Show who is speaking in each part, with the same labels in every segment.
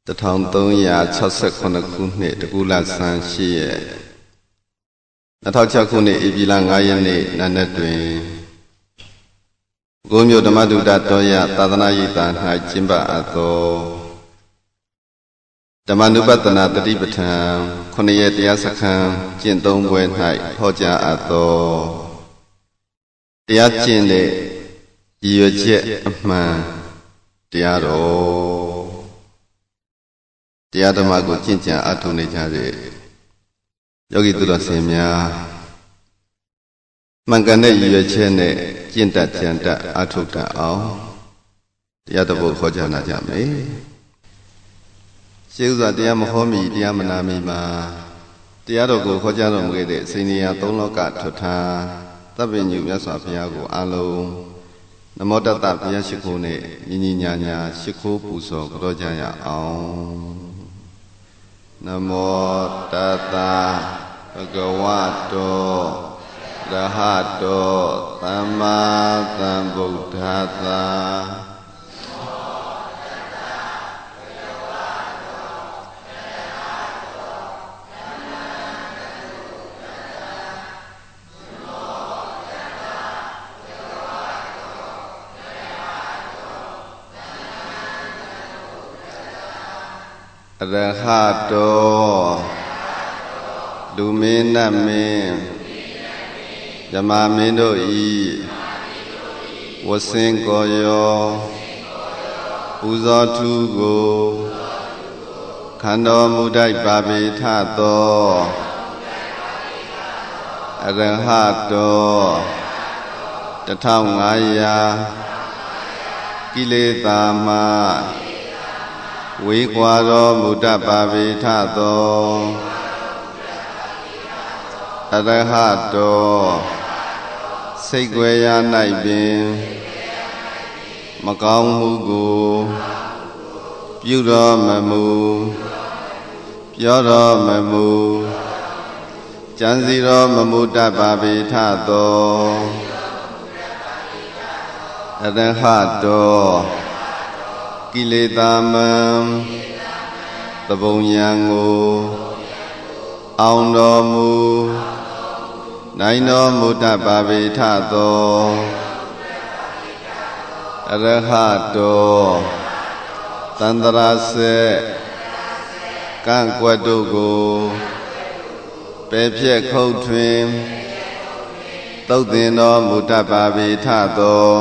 Speaker 1: 1369 ခုနှစ်တကူလဆန်း8ရက်2006ခုနှစ်ဧပြီလ9ရက်နေ့နံနက်တွင်ကိုမြို့ဓမ္မဒုဒတော်ရသာသနာ့ရေးသာ၌ကျင်းပအပ်သောဓမ္မနုပတနာတတိပဋ္ဌာန်9ရက်တရားစခန်းကျင့်သုံးပွဲ၌ဟောကြားအပ်သောတရားကျင့်တဲ့ရည်ရွယ်ချက်အမှန်တရားတော်တရားဓမ္မကိုကျင့်ကြံအထောက်နေကြတဲ့ယောဂီသူတော်စင်များမှန်ကန်တဲ့ရည်ရွယ်ချက်နဲ့ကျင့်တတ်ကြံတတ်အထောက်တတ်အောင်တရားတော်ကိုဟောကြားနာကြမယ်ရှေးဥစွာတရားမဟောမီတရားမနာမီမှာတရားတော်ကိုဟောကြားတော်မူခဲ့တဲ့စိဏီယာသုံးလောကထွဋ်ထားသဗ္ဗညုမြတ်စွာဘုရားကိုအလုံးနမောတတ္တဘုရားရှိခိုးနဲ့ညီညီညာညာရှိခိုးပူဇော်ကြောကြရအောင်နမောတတ္တဘဂဝတောရဟတောသမ္မာသမ္ဗုဒ္ဓัสสะရဟတောလူမင်းနတ်မင်းဓမ္မမင်းတို့ဤဝဆင်းကိုရောပူဇော်ထူးကိုခန္တော်မူတိုက်ပါပေထသောအရဟတော1500ကိလေသာမှဝေကွာတော်မူတတ်ပါပေထသောအရဟတောစိတ်ွယ်ရာ၌ပင်မကောင်းမှုကိုပြုတော်မမူပြောတော်မမူကြံစီတော်မမူတတ်ပါပေထသောအရဟတောကိလေသာမံသဘုံယံကိုအောင်တော်မူနိုင်တော်မူတတ်ပါပေထသောအရဟတောသန္တရာစေကံကွက်တို့ကိုပယ်ဖြက်ခုတ်ထွင်သုတ်သင်တော်မူတတ်ပါပေထသော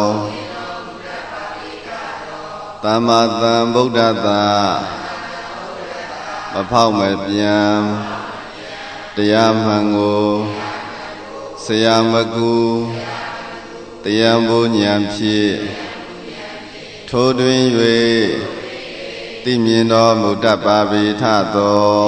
Speaker 1: သမ္မာသမ္ဗုဒ္ဓတ္တမဖောက်မပြန်တရားမှန်ကိုဆရာမကူတရားဘုဉာဏ်ဖြင့်ထိုတွင်၍သိမြင်တော်မူတတ်ပါပေထသော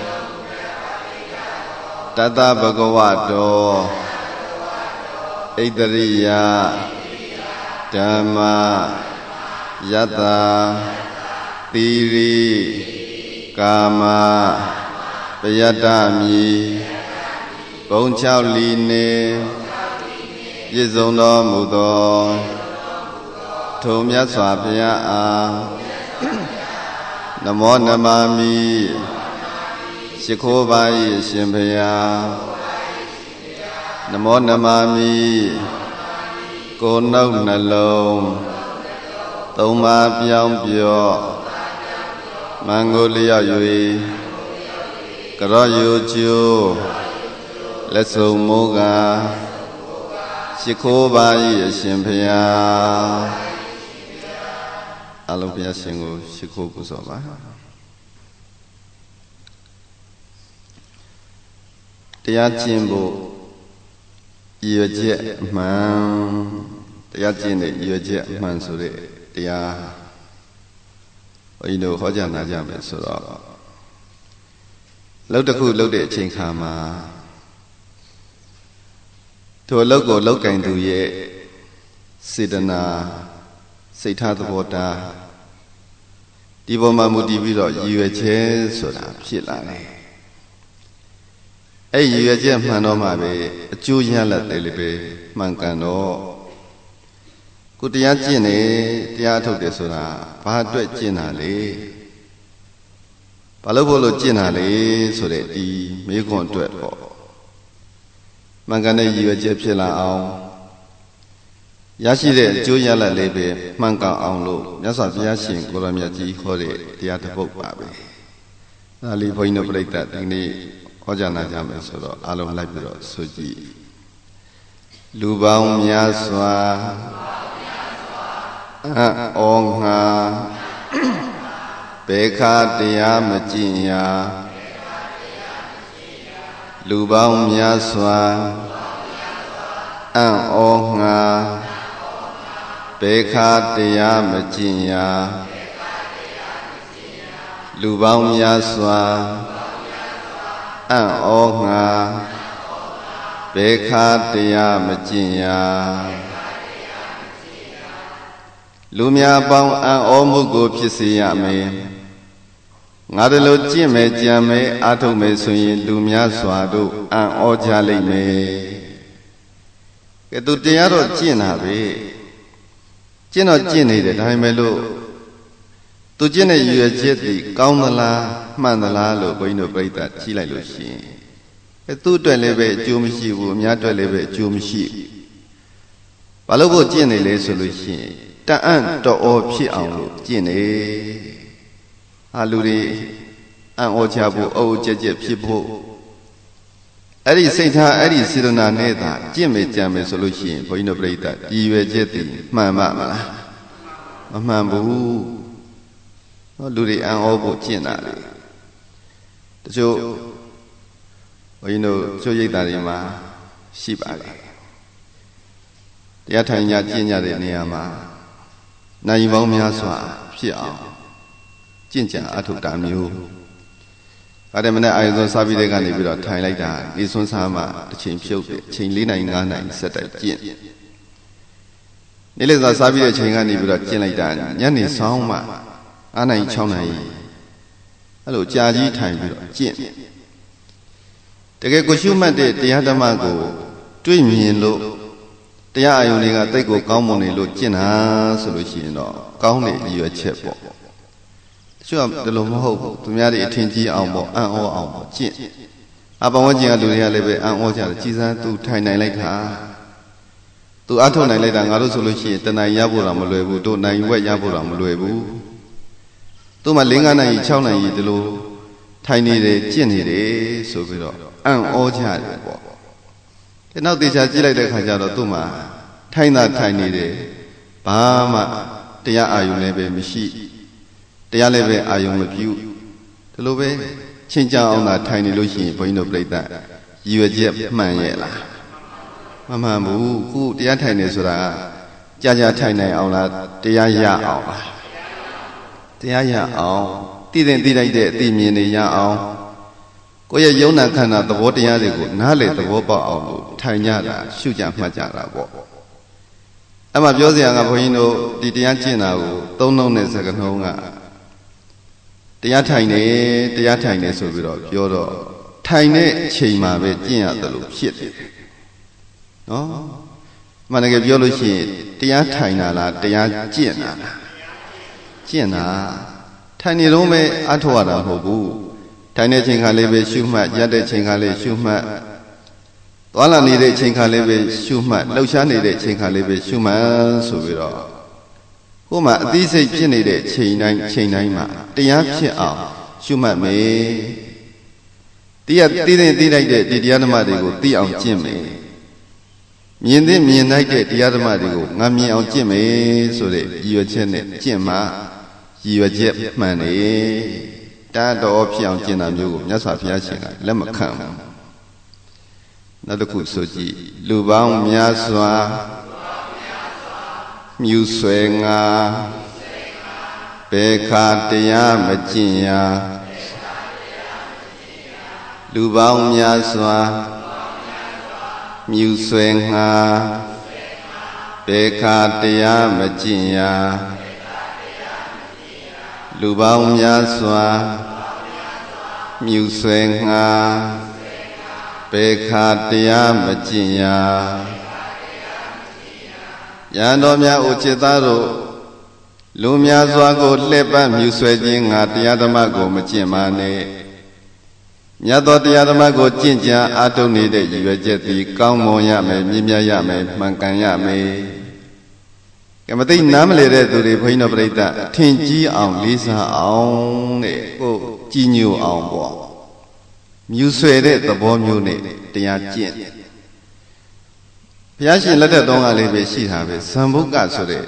Speaker 1: တတ္တဗဂဝတောဣတရိယဓမ္မယတ္တသီရိကာမပယတ္တမိဘုံ6လီနေပြည့်စုံတော်မူသောထိုမြတ်စွာဘုရားအားနမောနမမိရှိခိုးပါ၏ရှင်ဘုရားနမောနမမိကိုယ်နှုတ်နှလုံးသုံးပါးပြောင်းပြော့မင်္ဂလျ၍ကရော့ယူကျိုးလက်ဆုံမိုးကရှိခိုးပါ၏အရှင်ဘုရားအလုံးဘုရားရှင်ကိုရှိခိုးပူဇော်ပါတရားကျင့်ဖို့ရည်ရွယ်ချက်အမှန်တရားကျင့်တဲ့ရည်ရွယ်ချက်အမှန်ဆိုတဲ့တရားဘုန်းကြီးတို့ဟောကြားနာကြမယ်ဆိုတော့လှုပ်တစ်ခုလှုပ်တဲ့အချိန်ခါမှာထိုအလုပ်ကိုလုပ်ကင်သူရဲ့စေတနာစိတ်ထားသဘောထားဒီပေါ်မှာမူတည်ပြီးတော့ရည်ရွယ်ချက်ဆိုတာဖြစ်လာတယ်အဲ့ရည်ရွယ်ချက်မှန်တော့မှပဲအကျိုးရလဒ်တယ်လေပဲမှန်ကန်တော့ကိုတရားကျင့်တယ်တရားထုတ်တယ်ဆိုတာဘာအတွက်ကျင့်တာလဲဘာလို့ဖို့လို့ကျင့်တာလေဆိုတဲ့ဒီမိခွန်းအတွက်ပေါ့မှန်ကန်တဲ့ရည်ရွယ်ချက်ဖြစ်လာအောင်ရရှိတဲ့အကျိုးရလဒ်လေးပဲမှန်ကန်အောင်လို့မြတ်စွာဘုရားရှင်ကိုရောမြတ်ကြီးဟောတဲ့တရားတစ်ပုဒ်ပါပဲဒါလေးဘုန်းကြီးတို့ပြိဿဒီနေ့ဟောကြားနာကြမယ်ဆိုတော့အားလုံးလိုက်ပြီးတော့ဆိုကြည့်လူပေါင်းများစွာဩငါဘေခာတရားမကျင့်ရာလူပေါင်းများစွာဩငါဘေခာတရားမကျင့်ရာလူပေါင်းများစွာဩငါဘေခာတရားမကျင့်ရာလူများပေါင်းဩမှုကိုဖြစ်စေရမယ်ငါတို့လိုကျင့်မယ်ကြံမယ်အားထုတ်မယ်ဆိုရင်လူများစွာတို့ဩကြလိမ့်မယ်ကဲသူတရားတော့ကျင့်တာပဲကျင့်တော့ကျင့်နေတယ်ဒါပေမဲ့လို့သူကျင့်တဲ့ရည်ရွယ်ချက်ဒီကောင်းသလားမှန်သလားလို့ဘုန်းကြီးတို့ပြိဿကြည့်လိုက်လို့ရှိရင်သူ့အတွက်လည်းပဲအကျိုးမရှိဘူးအများအတွက်လည်းပဲအကျိုးမရှိဘာလို့ဖို့ကျင့်နေလဲဆိုလို့ရှိရင်တန်အံ့တော်ဖြစ်အောင်လို့ကျင့်နေလူတွေအံ့ဩကြဖို့အုပ်ကြက်ကြက်ဖြစ်ဖို့အဲ့ဒီစိတ်ထားအဲ့ဒီစေတနာနဲ့သာကျင့်မယ်ကြံမယ်ဆိုလို့ရှိရင်ဘုန်းကြီးတို့ပြိဿရည်ရွယ်ချက်တည်မှန်ပါမလားမမှန်ဘူးလူတွေအံ့ဩဖို့ကျင့်တာလေတချို့ဘုန်းကြီးတို့ချို့ရိပ်တာတွေမှာရှိပါလေတရားထိုင်ကြကျင့်ကြတဲ့နေရာမှာနိုင်ပေါင်းများစွာဖြစ်အောင်ကျင့်ကြံအထုတာမျိုးအဲ့ဒါမနဲ့အာရုံစားပြီးတဲ့ကနေပြီးတော့ထိုင်လိုက်တာဒီဆွန်းစားမှတစ်ချိန်ဖြုတ်တယ်အချိန်4နိုင်5နိုင်ဆက်တိုက်ကျင့်နေ့လည်စာစားပြီးတဲ့အချိန်ကနေပြီးတော့ကျင့်လိုက်တာညနေဆောင်မှ9နိုင်6နိုင်အဲ့လိုကြာကြီးထိုင်ပြီးတော့ကျင့်တကယ်ကိုရှုမှတ်တဲ့တရားဓမ္မကိုတွေ့မြင်လို့တရားအယုံတွေကတိတ်ကိုကောင်းမွန်နေလို့ကျင့်တာဆိုလို့ရှိရင်တော့ကောင်းတဲ့ရည်ရွယ်ချက်ပေါ့တချို့ကဒီလိုမဟုတ်ဘူးသူများတွေအထင်ကြီးအောင်ပေါ့အံ့ဩအောင်ပေါ့ကျင့်ပဝန်းကျင်ကလူတွေကလည်းပဲအံ့ဩကြတယ်ကြည်စမ်းသူထိုင်နိုင်လိုက်တာသူအထုတ်နိုင်လိုက်တာငါတို့ဆိုလို့ရှိရင်တဏှာရဖို့တော့မလွယ်ဘူးတို့နိုင်ဝက်ရဖို့တော့မလွယ်ဘူးသူမှ5နိုင်6နိုင်ဒီလိုထိုင်နေတယ်ကျင့်နေတယ်ဆိုပြီးတော့အံ့ဩကြတယ်ပေါ့ဒီနောက်တေချာကြည့်လိုက်တဲ့ခါကျတော့သူ့မှာထိုင်တာထိုင်နေတယ်ဘာမှတရားအာယုံလည်းပဲမရှိတရားလည်းပဲအာယုံမပြုဒီလိုပဲချင်းကြအောင်သာထိုင်နေလို့ရှိရင်ဘုန်းကြီးတို့ပြိဿရည်ရွယ်ချက်မှန်ရဲ့လားမမှန်ဘူးခုတရားထိုင်နေဆိုတာကြာကြာထိုင်နိုင်အောင်လားတရားရအောင်လားတရားရအောင်သိတဲ့သိလိုက်တဲ့အသိမြင်တွေရအောင်ကိုယ့်ရဲ့ယုံနာခန္ဓာသဘောတရားတွေကိုနားလေသဘောပေါက်အောင်လို့ထိုင်ကြတာရှုကြမှတ်ကြတာပေါ့အဲ့မှာပြောစရာကဘုန်းကြီးတို့ဒီတရားကျင့်တာကိုသုံးလုံးနဲ့စကားနှုံးကတရားထိုင်နေဆိုပြီးတော့ပြောတော့ထိုင်တဲ့အချိန်မှာပဲကျင့်ရတယ်လို့ဖြစ်တယ်နော်မှန်တယ်ပြောလို့ရှိရင်တရားထိုင်တာလားတရားကျင့်တာလားကျင့်တာထိုင်နေတော့ပဲအထောက်ရတာမဟုတ်ဘူးထိုင်တဲ့ချိန်ခါလေးပဲရှုမှတ်ရက်တဲ့ချိန်ခါလေးရှုမှတ်သွားလာနေတဲ့ချိန်ခါလေးပဲရှုမှတ်လှုပ်ရှားနေတဲ့ချိန်ခါလေးပဲရှုမှတ်ဆိုပြီးတော့ဟိုမှာအသိစိတ်ဖြစ်နေတဲ့ချိန်တိုင်းမှာတရားဖြစ်အောင်ရှုမှတ်မယ်တရားသိလိုက်တဲ့ဒီတရားဓမ္မတွေကိုသိအောင်ကျင့်မယ်မြင်လိုက်တဲ့တရားဓမ္မတွေကိုငါမြင်အောင်ကျင့်မယ်ဆိုတဲ့ရည်ရွယ်ချက်နဲ့ကျင့်မှရည်ရွယ်ချက်မှန်တယ်တာတော်ဖြစ်အောင်ကျင့်တာမျိုးကိုမြတ်စွာဘုရားရှင်ကလက်မခံဘူးနောက်တစ်ခုဆိုကြည့်လူပေါင်းများစွာမြူဆွဲငါဘေခာတရားမကျင့်ရာလူပေါင်းများစွာမြူဆွဲငါဘေခာတရားမကျင့်ရာလူပေါင်းများစွာမြူဆွဲငါဘေခာတရားမကျင့်ရာယံတော်များဥจิตသားတို့လူများစွာကိုလှည့်ပတ်မြူဆွဲခြင်းငါတရားဓမ္မကိုမကျင့်ပါနဲ့မြတ်သောတရားဓမ္မကိုကျင့်ကြံအားထုတ်နေတဲ့ရည်ရွယ်ချက်သည်ကောင်းမွန်ရမယ်မြင့်မြတ်ရမယ်မှန်ကန်ရမယ်ကမသိနားမလည်တဲ့သူတွေဘုန်းကြီးတို့ပြိဿထင်ကြီးအောင်လေးစားအောင်တဲ့ကိုကြည်ညိုအောင်ပေါ့မြူဆွဲတဲ့သဘောမျိုးနဲ့တရားကျင့်ဘုရားရှင်လက်ထက်တော်ကလေးပဲရှိတာပဲဇံဘုတ်ကဆိုတဲ့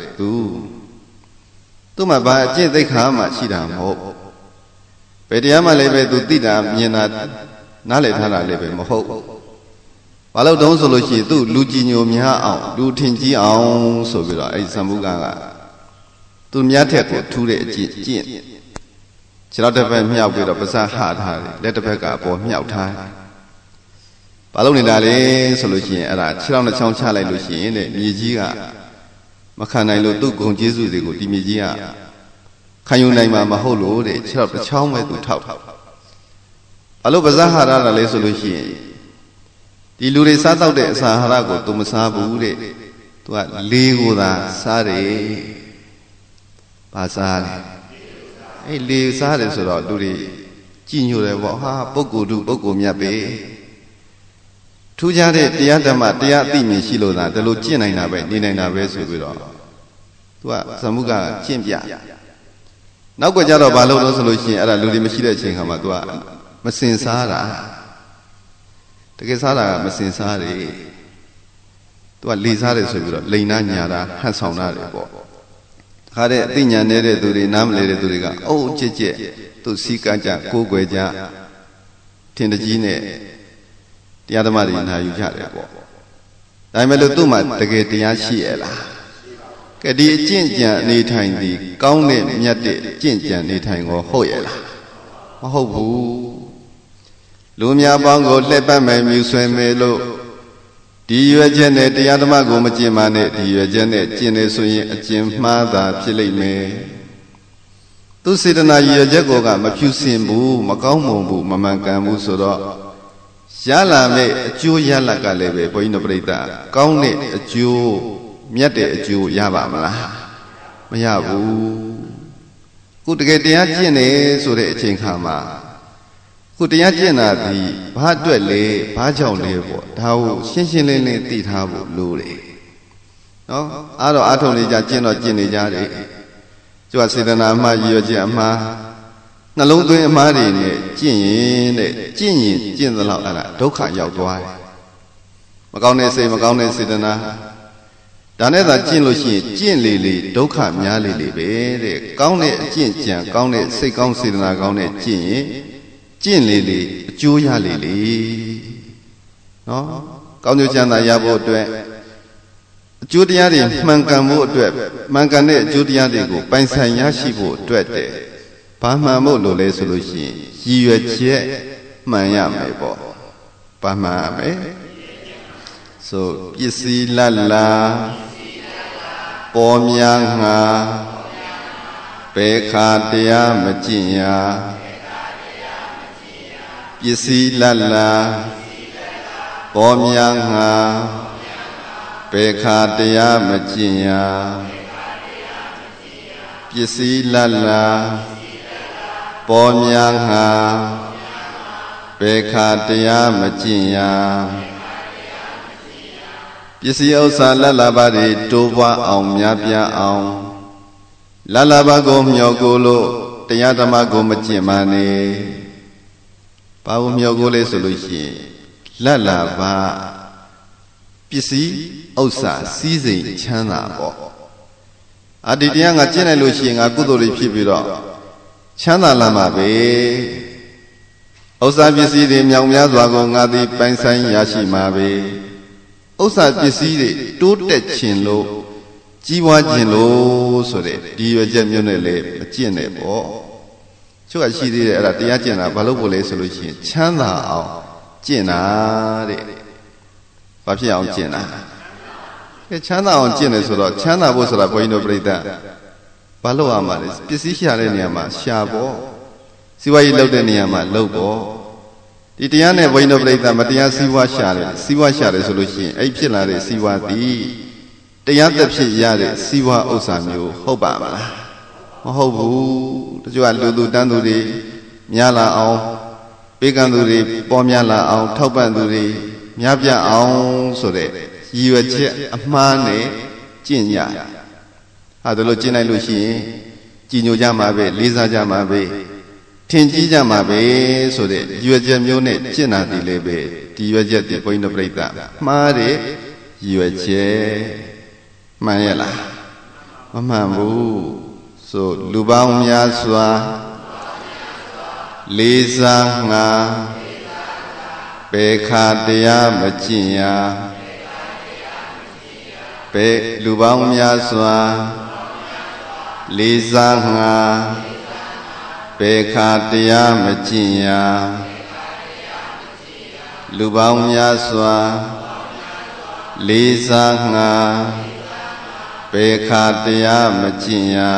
Speaker 1: သူ့မှာဘာအကျင့်သိက္ခာမှရှိတာမဟုတ်ဘယ်တရားမှလည်းပဲသူသိတာမြင်တာနားလည်ထားတာလည်းပဲမဟုတ်ဘာလို့တုံးဆိုလို့ရှိရင်သူ့လူကြည်ညိုများအောင်လူထင်ကြီးအောင်ဆိုပြီးတော့အဲ့ဇံဘုတ်ကသူများထက်ကိုထူးတဲ့အကျင့်ကျင့်ခြေထောက်တစ်ဖက်မြောက်ပြီးတော့ပါးစပ်ဟထားတယ်လက်တစ်ဖက်ကအပေါ်မြောက်ထားဘာလို့နေတာလဲဆိုလို့ရှိရင်အဲ့ဒါခြေထောက်နှချောင်းချလိုက်လို့ရှိရင်တဲ့မြေကြီးကမခံနိုင်လို့သူ့ဂုံကျေးဇူးတွေကိုဒီမြေကြီးကခံယူနိုင်မှာမဟုတ်လို့တဲ့ခြေထောက်တစ်ချောင်းပဲသူထောက်ဘာလို့ပါးစပ်ဟထားတာလဲဆိုလို့ရှိရင်ဒီလူတွေစားတော့တဲ့အစာအာဟာရကိုသူမစားဘူးတဲ့သူကလေးကိုသာစားတယ်ဘာစားလဲအဲ့လေစားတယ်ဆိုတော့လူတွေကြည်ညိုတယ်ပေါ့ဟာပုဂ္ဂိုလ်သူပုဂ္ဂိုလ်မြတ်ပဲထူးခြားတဲ့တရားဓမ္မတရားအသိမြင်ရှိလို့သာဒီလိုကျင့်နိုင်တာပဲနေနိုင်တာပဲဆိုပြီးတော့သူကဇမုကကျင့်ပြနောက်ကကြတော့ဘာလို့လဲဆိုလို့ရှိရင်အဲ့ဒါလူတွေမရှိတဲ့အချိန်ခါမှာသူကမစင်စားတာတကယ်စားတာကမစင်စားတယ်သူကလေစားတယ်ဆိုပြီးတော့လိန်နာညာတာဟန်ဆောင်တာတယ်ပေါ့ခါတဲ့အသိဉာဏ်နေတဲ့သူတွေနားမလဲတဲ့သူတွေကအိုးကြက်ကြက်သူစီကကြကိုးကွယ်ကြထင်တကြီးနဲ့တရားဓမ္မတွေနာယူကြတယ်ပေါ့ဒါပေမဲ့လို့သူ့မှာတကယ်တရားရှိရလားကဲဒီအကျင့်ကြံနေထိုင်သည်ကောင်းတဲ့မြတ်တဲ့ကျင့်ကြံနေထိုင်ကိုဟုတ်ရလားမဟုတ်ဘူးလူများပေါင်းကိုလှည့်ပတ်မယ်မြူဆွဲမယ်လို့ဒီရွယ်ချက်နဲ့တရားဓမ္မကိုမကျင့်ပါနဲ့ဒီရွယ်ချက်နဲ့ကျင့်နေဆိုရင်အကျင့်မှားတာဖြစ်လိမ့်မယ်သူစေတနာရွယ်ချက်ကိုကမဖြူစင်ဘူးမကောင်းမွန်ဘူးမမှန်ကန်ဘူးဆိုတော့ရလာမဲ့အကျိုးရလကလည်းပဲဘုန်းကြီးတို့ပြိဿကောင်းတဲ့အကျိုးမြတ်တဲ့အကျိုးရပါမလားမရဘူးခုတကယ်တရားကျင့်နေဆိုတဲ့အချိန်ခါမှာခုတရားကျင့်တာဒီဘာအတွက်လဲဘာကြောင့်လဲပေါ့ဒါကိုရှင်းရှင်းလင်းလင်းသိထားဖို့လိုတယ်နော်အားတော့အားထုတ်နေကြကျင့်တော့ကျင့်နေကြတယ်ကျိုးစေတနာအမှားရည်ရွယ်ချက်အမှားနှလုံးသွင်းအမှားတွေနဲ့ကျင့်ရင်တဲ့ကျင့်ရင်ကျင့်သလောက်အဲ့ဒါဒုက္ခရောက်သွားတယ်မကောင်းတဲ့စိတ်မကောင်းတဲ့စေတနာဒါနဲ့သာကျင့်လို့ရှိရင်ကျင့်လေလေဒုက္ခများလေလေပဲတဲ့ကောင်းတဲ့အကျင့်ကြံကောင်းတဲ့စိတ်ကောင်းစေတနာကောင်းတဲ့ကျင့်ရင်ကျင့်လေလေအကျိုးရလေလေနော်ကောင်းကျိုးချမ်းသာရဖို့အတွက်အကျိုးတရားတွေမှန်ကန်ဖို့အတွက်မှန်ကန်တဲ့အကျိုးတရားတွေကိုပိုင်ဆိုင်ရရှိဖို့အတွက်တဲ့ဘာမှန်ဖို့လိုလဲဆိုလို့ရှိရင်ရည်ရွယ်ချက်မှန်ရမယ်ပေါ့ဘာမှန်ရမယ်ဆိုပစ္စည်းလတ်လာပေါ်များငါဘေခါတရားမကျင့်ရာပစ္စည်းလတ်လာပေါ်များငါဘေခါတရားမကျင့်ရာပစ္စည်းလတ်လာပေါ်များငါဘေခါတရားမကျင့်ရာပစ္စည်းဥစ္စာလတ်လာပါတွေတိုးပွားအောင်များပြားအောင်လတ်လာပါကိုမျှော်ကိုလို့တရားဓမ္မကိုမကျင့်ပါနဲ့ဘာလို့မျှော်ကိုလဲဆိုလို့ရှိရင်လတ်လာပါပစ္စည်းဥစ္စာစည်းစိမ်ချမ်းသာပေါ့ဒီတရားငါကျင့်လိုက်လို့ရှိရင်ငါကုသိုလ်တွေဖြစ်ပြီးတော့ချမ်းသာလာမှာပဲဥစ္စာပစ္စည်းတွေမြောင်များစွာကိုငါသည်ပိုင်ဆိုင်ရရှိမှာပဲဥစ္စာပစ္စည်းတွေတိုးတက်ခြင်းလို့ကြီးပွားခြင်းလို့ဆိုတဲ့ဒီရွယ်ချက်မျိုးနဲ့လည်းမကျင့်နဲ့ပေါ့ချို့ကရှိသေးတယ်အဲ့ဒါတရားကျင့်တာဘာလို့ပို့လဲဆိုလို့ရှိရင်ချမ်းသာအောင်ကျင့်တာတဲ့ဘာဖြစ်အောင်ကျင့်တာချမ်းသာအောင်ကျင့်တယ်ဆိုတော့ချမ်းသာဖို့ဆိုတာဘုန်းကြီးတို့ပြိဿဘာလို့ရမှာလဲပစ္စည်းရှာတဲ့နေရာမှာရှာပေါ့စီးပွားရေးလုပ်တဲ့နေရာမှာလုပ်ပေါ့ဒီတရားနဲ့ဘုန်းကြီးတို့ပြိဿမတရားစီးပွားရှာတယ်စီးပွားရှာတယ်ဆိုလို့ရှိရင်အဲ့ဖြစ်လာတဲ့စီးပွားသည်တရားသက်ဖြစ်ရတဲ့စီးပွားဥစ္စာမျိုးဟုတ်ပါမလားဟုတ်ဘူးတချို့ကလူသူတန်းသူတွေများလာအောင်ပေးကမ်းသူတွေပေါ်များလာအောင်ထောက်ပံ့သူတွေများပြအောင်ဆိုတဲ့ရည်ရွယ်ချက်အမှားနဲ့ကျင့်ကြဟာဒါလို့ကျင့်လိုက်လို့ရှိရင်ကြည်ညိုကြမှာပဲလေးစားကြမှာပဲထင်ကြီးကြမှာပဲဆိုတဲ့ရည်ရွယ်ချက်မျိုးနဲ့ကျင့်တာဒီလေပဲဒီရွယ်ချက်ဒီဘုန်းကြီးတို့ပြိဿမှားတဲ့ရည်ရွယ်ချက်မှန်ရဲ့လားမမှန်ဘူးဆိုလူပေါင်းများစွာလေးစားငါဘေခါတရားမကျင့်ရာဘေလူပေါင်းများစွာလေးစားငါဘေခါတရားမကျင့်ရာလူပေါင်းများစွာလေးစားငါဘေခါတရားမကျင့်ရာ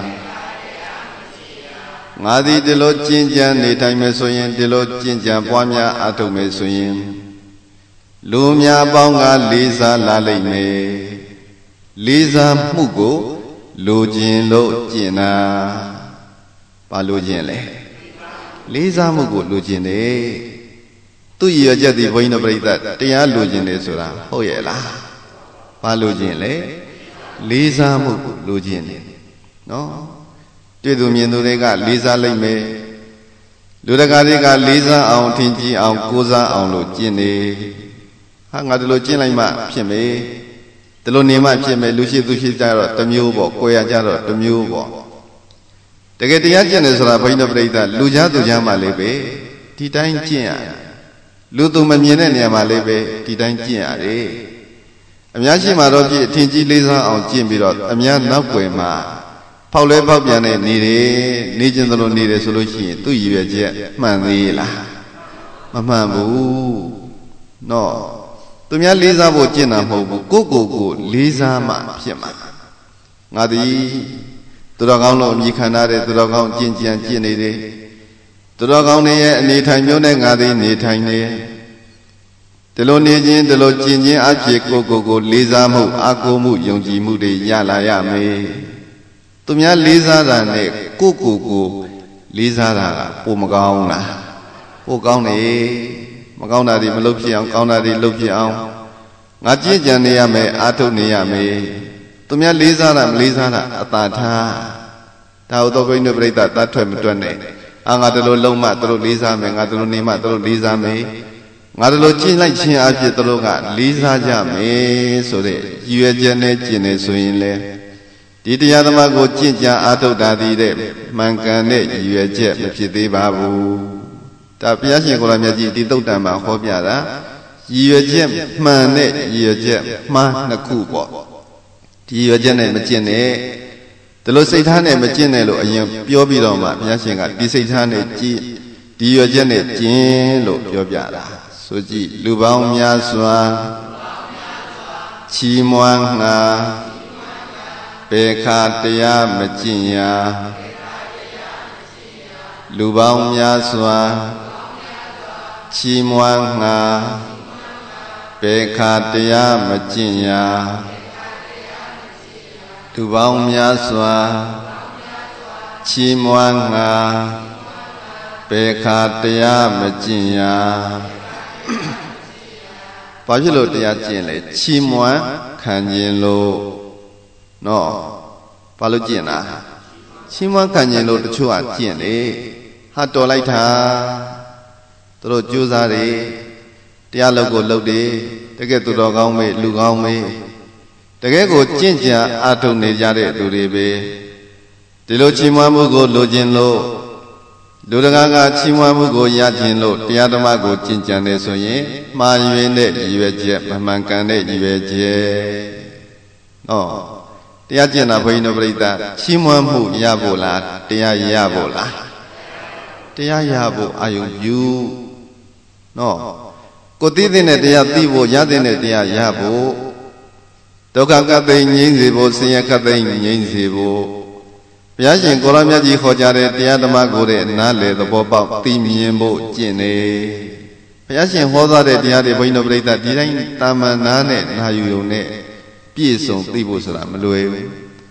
Speaker 1: ငါသည်ဒီလိုကျင့်ကြံနေထိုင်မယ်ဆိုရင်ဒီလိုကျင့်ကြံပွားများအားထုတ်မယ်ဆိုရင်လူများပေါင်းကလေးစားလာလိမ့်မယ်လေးစားမှုကိုလိုချင်လို့ကျင့်တာဘာလိုချင်လဲလေးစားမှုကိုလိုချင်တယ်သူရည်ရွယ်ချက်ဒီဘုန်းကြီးတို့ပြိဿတရားလိုချင်တယ်ဆိုတာဟုတ်ရဲ့လားဘာလိုချင်လဲလေးစားမှုကိုလိုချင်တယ်နော်တွေ့သူမြင်သူတွေကလေးစားလိုက်မယ်လူတကာတွေကလေးစားအောင်ထင်ကြီးအောင်ကိုးစားအောင်လို့ကျင့်နေဟာငါဒီလိုကျင့်လိုက်မှဖြစ်မယ်ဒီလိုနေမှဖြစ်မယ်လူရှိသူရှိကြတော့တစ်မျိုးပေါ့ကိုယ်ရကြတော့တစ်မျိုးပေါ့တကယ်တရားကျင့်တယ်ဆိုတာဘုန်းကြီးတို့ပြိဿလူကြားသူကြားမှလည်းပဲဒီတိုင်းကျင့်ရလူသူမမြင်တဲ့နေရာမှာလည်းပဲဒီတိုင်းကျင့်ရတယ်အများရှိမှတော့ပြည့်ထင်ကြီးလေးစားအောင်ကျင့်ပြီးတော့အများနောက်ွယ်မှာဖောက်လဲဖောက်ပြန်နေနေတယ်နေခြင်းသလိုနေတယ်ဆိုလို့ရှိရင်သူ့ရည်ရွယ်ချက်မှန်သေးလားမမှန်ဘူးနော်သူများလေးစားဖို့ကျင့်တာမဟုတ်ဘူးကိုလေးစားမှဖြစ်မှာငါသည်သူတော်ကောင်းလို့အမိခံထားတဲ့သူတော်ကောင်းကျင့်ကြံကျင့်နေတယ်သူတော်ကောင်းတွေရဲ့အနေထိုင်မျိုးနဲ့ငါသည်နေထိုင်နေဒီလိုနေခြင်းဒီလိုကျင့်ခြင်းအဖြစ်ကိုလေးစားမှုအားကိုးမှုယုံကြည်မှုတွေရလာရမယ်သူများလေးစားတာနဲ့ကိုလေးစားတာကပိုမကောင်းလားပိုကောင်းတယ်မကောင်းတာတွေမလုပ်ဖြစ်အောင်ကောင်းတာတွေလုပ်ဖြစ်အောင်ငါကြည်ကြံနေရမယ်အားထုတ်နေရမယ်သူများလေးစားတာမလေးစားတာအသာထားဒါဥသောဘိန်းတို့ပြိဿတတ်ထွက်မတွက်နဲ့ငါတို့လုံးမတို့လေးစားမယ်ငါတို့နေမှတို့လေးစားမယ်ငါတို့ကျင့်လိုက်ခြင်းအဖြစ်တို့ကလေးစားကြမယ်ဆိုတဲ့ရည်ရွယ်ချက်နဲ့ကျင့်နေဆိုရင်လေဒီတရားသမားကိုကျင့်ကြံအားထုတ်တာဒီတဲ့မှန်ကန်တဲ့ရည်ရွယ်ချက်မဖြစ်သေးပါဘူးဒါဘုရားရှင်ကိုယ်တော်မြတ်ကြီးဒီသုတ်တံမှာဟောပြတာရည်ရွယ်ချက်မှန်တဲ့ရည်ရွယ်ချက်မှားနှစ်ခုပေါ့ဒီရည်ရွယ်ချက်နဲ့မကျင့်နဲ့ဒီလိုစိတ်ထားနဲ့မကျင့်နဲ့လို့အရင်ပြောပြီးတော့မှဘုရားရှင်ကဒီစိတ်ထားနဲ့ကြည်ဒီရည်ရွယ်ချက်နဲ့ကျင့်လို့ပြောပြတာဆိုကြည့်လူပေါင်းများစွာချီးမွမ်းငါဘေခါတရားမကျင့်ရာလူပေါင်းများစွာချီးမွမ်းငါဘေခါတရားမကျင့်ရာလူပေါင်းများစွာချီးမွမ်းငါဘေခါတရားမကျင့်ရာဘာဖြစ်လို့တရားကျင့်လဲချီးမွမ်းခံခြင်းလို့နော်ဘာလို့ကျင့်လားချီးမွမ်းခံခြင်းလို့တချို့ကကျင့်လေဟာတော်လိုက်တာသူတို့ကြိုးစားတယ်တရားလုပ်ကိုလုပ်တယ်တကယ်သူတော်ကောင်းမေလူကောင်းမေတကယ်ကိုကျင့်ကြံအားထုတ်နေကြတဲ့သူတွေပဲဒီလိုချီးမွမ်းမှုကိုလိုချင်လို့လူတကာကချီးမွမ်းမှုကိုရခြင်းလို့တရားဓမ္မကိုကျင့်ကြံနေဆိုရင်မှားယွင်းတဲ့ရည်ရွယ်ချက်မမှန်ကန်တဲ့ရည်ရွယ်ချက်နော်တရားကျင့်တာဘုန်းကြီးတို့ပြိဿချီးမွမ်းမှုရဖို့လားတရားရဖို့လားတရားရဖို့အာယုံယူနော်ကိုသိတဲ့တရားသိဖို့ရတဲ့တရားရဖို့ဒုက္ခကသိငြိမ်းစေဖို့ဆင်းရဲကသိငြိမ်းစေဖို့ဘုရားရှင်ကိုရောမြတ်ကြီးခေါ်ကြတဲ့တရားဓမ္မကိုတဲ့နားလေသဘောပေါက်သိမြင်ဖို့ကျင့်နေဘုရားရှင်ဟောသွားတဲ့တရားတွေဘုန်းကြီးတို့ပြိဿဒီတိုင်းတာမန်နာနဲ့နာယူုံနဲ့ပြည့်စုံသိဖို့ဆိုတာမလွယ်ဘူး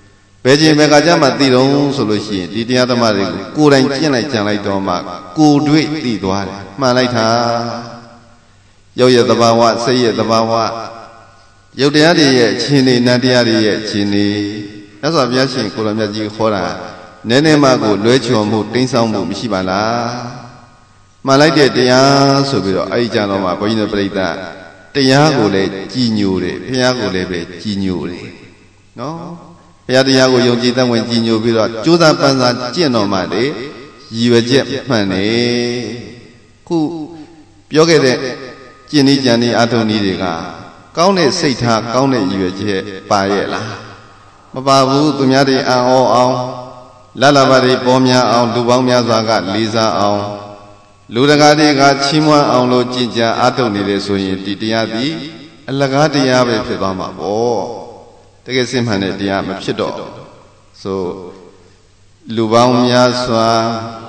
Speaker 1: Beijing Megajama Tirong solution, Didia the Mari, good and chin like Jan like Doma, good wait the Dwar, Malaita Yoya the Bawa, say the Bawa Yodiadi, Chini, Nadiadi, Chini, that's what Yashi, Kuramaji Hora, Nene Mago, Lucho, Tinsam, Shibala Malaita, Dia, Subio, Aijanoma, Boina Breda, Tiago, Ginure, Piago, Ginure. No? Yadiago Yojita when Gino Vira, Judah Panza Geno Made, you a jet money. Who Piogede, Ginny Jani Atonidiga, County Sata, County you a jet, Paella. Babu, Dumiadi, and all, Lalabari, Bomia, and Dubamia Zaga, Lisa, and Ludagadi got Chima, and Lo Jinja, Atonide, so in Didiadi, and Lagadia with Pibama. Oh. Take a sim hand the arm of Shido. So Lubang Yaswa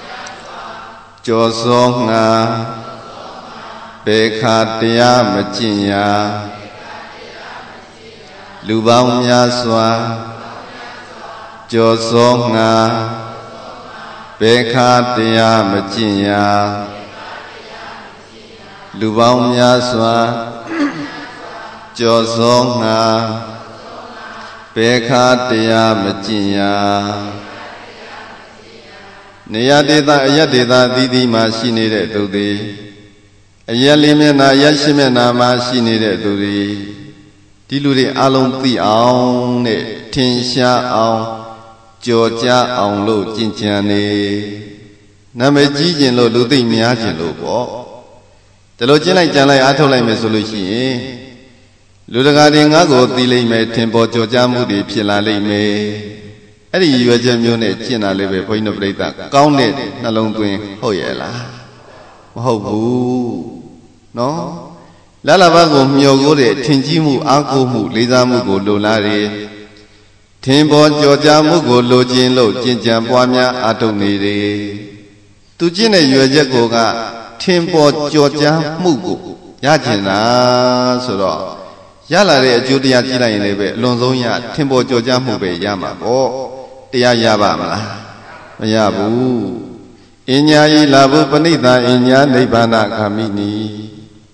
Speaker 1: Josonga Bekatia Machinya Lubang Yaswa Josonga Bekatia Machinya Lubang Yaswa Josonga Bekatia Machinya Nayadita Ayadita Didi Machine to thee. Ayalimena Yashimena Machine to thee. Diluri Alon the Aun, Tinsha Aun, Georgia Aun Lo Jinjane Namejin Lo Ludi Miajin Lo. The Logina Janai Atolame solution. Ludagadi Nago delay me tempo Jojamudi Pilali me. Eddie you a gemune China live point of data. Count it, Nalong Queen, Hoyela. Ho no? Lalabago Myogore, Tinjimu, Akumu, Lizamugo, Lolari. Tempo Jojamugo, Lojin Lo, Jinjam Boamia, Atonide. To Jina you a jagoga, Tempo Joja Mugo, Yajina, Soro. Yala Judia Gila in Lebe, Lonzonia, Timbo Joja Mube Yama, oh, Tia Yabama, Yabu, Inya Labu Panita, Inya Nebana Kamini.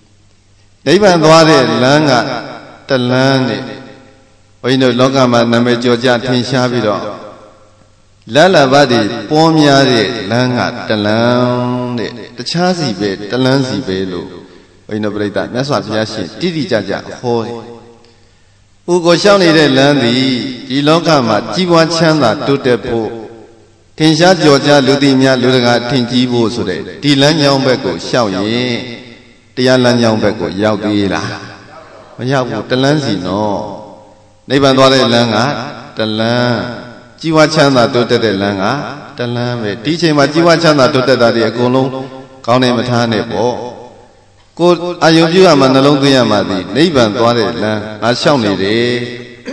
Speaker 1: Neban Dware, Langa, the land, or no Logama, Name Georgia Tinshabido. Lala Badi, Pomiade, Langa, the land, the Chazi bed, the Lanzi belo. In a break that, that's what Yashi, Didi Jaja, Hoy. Ugo Shani Landi, Ilogama, Jiwan Chanda, Tutepo, Tinsha Georgia, Ludimia, Ludaga, Tinjibo, so that Dilan Yambeko, Xiao Ye, Dialan Yambeko, Yaudila. Yabu, the Lanzi, no. Nebandore Langa, the Lan, Jiwa Chanda, Tute Langa, the Lambe, DJ Majiwa Chanda, Tute Dadia Golong, Kaune Matane, Good, I you am an alone Yamadi, Neban Dware Land, I shall need it.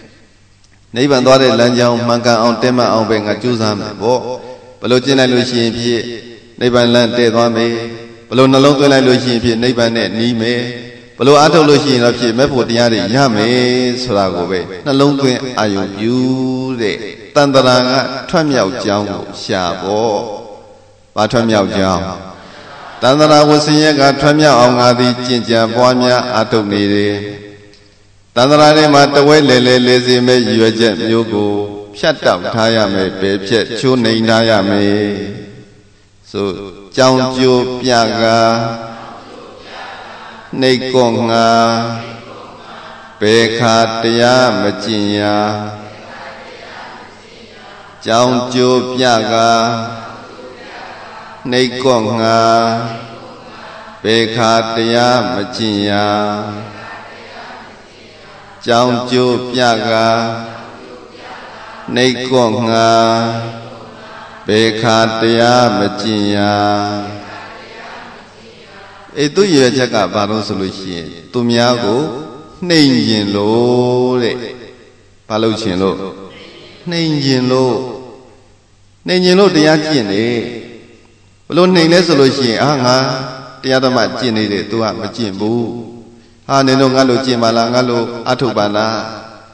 Speaker 1: Neban Dware Land, young Manga on Tema on Benga Juzam, Balogina Lucian Pie, Neban Land dead on me, Balona Longa Lucian Pie, Neban net, Nime, Balo Ato Lucian of Pie, Mepo Diari, Yame, Solagobe, Nalongue, I you, the Tandaranga, Twamiao Jam, Shabo, Batamiao Jam. Tandara was in Yaga Tramia on Adi Jinja Boamia Atomiri. Tandara Mataway Lele Lazy May you a jet Yogo. Shut up, Tayame, Pepet, Chune Nayame. So, Janjo Piaga Nekonga Bekatia Machinya Janjo Piaga Nekonga Bekatia Machinya Janjo Piaga Nekonga Bekatia Machinya Itu ye jaga baru solusi Tumiago Ninjin lo Paluchin lo Ninjin lo Diajin Alone Nene solution, the other Majin to a Majimbu. Hanelongalo Jimalangalo, Atubana.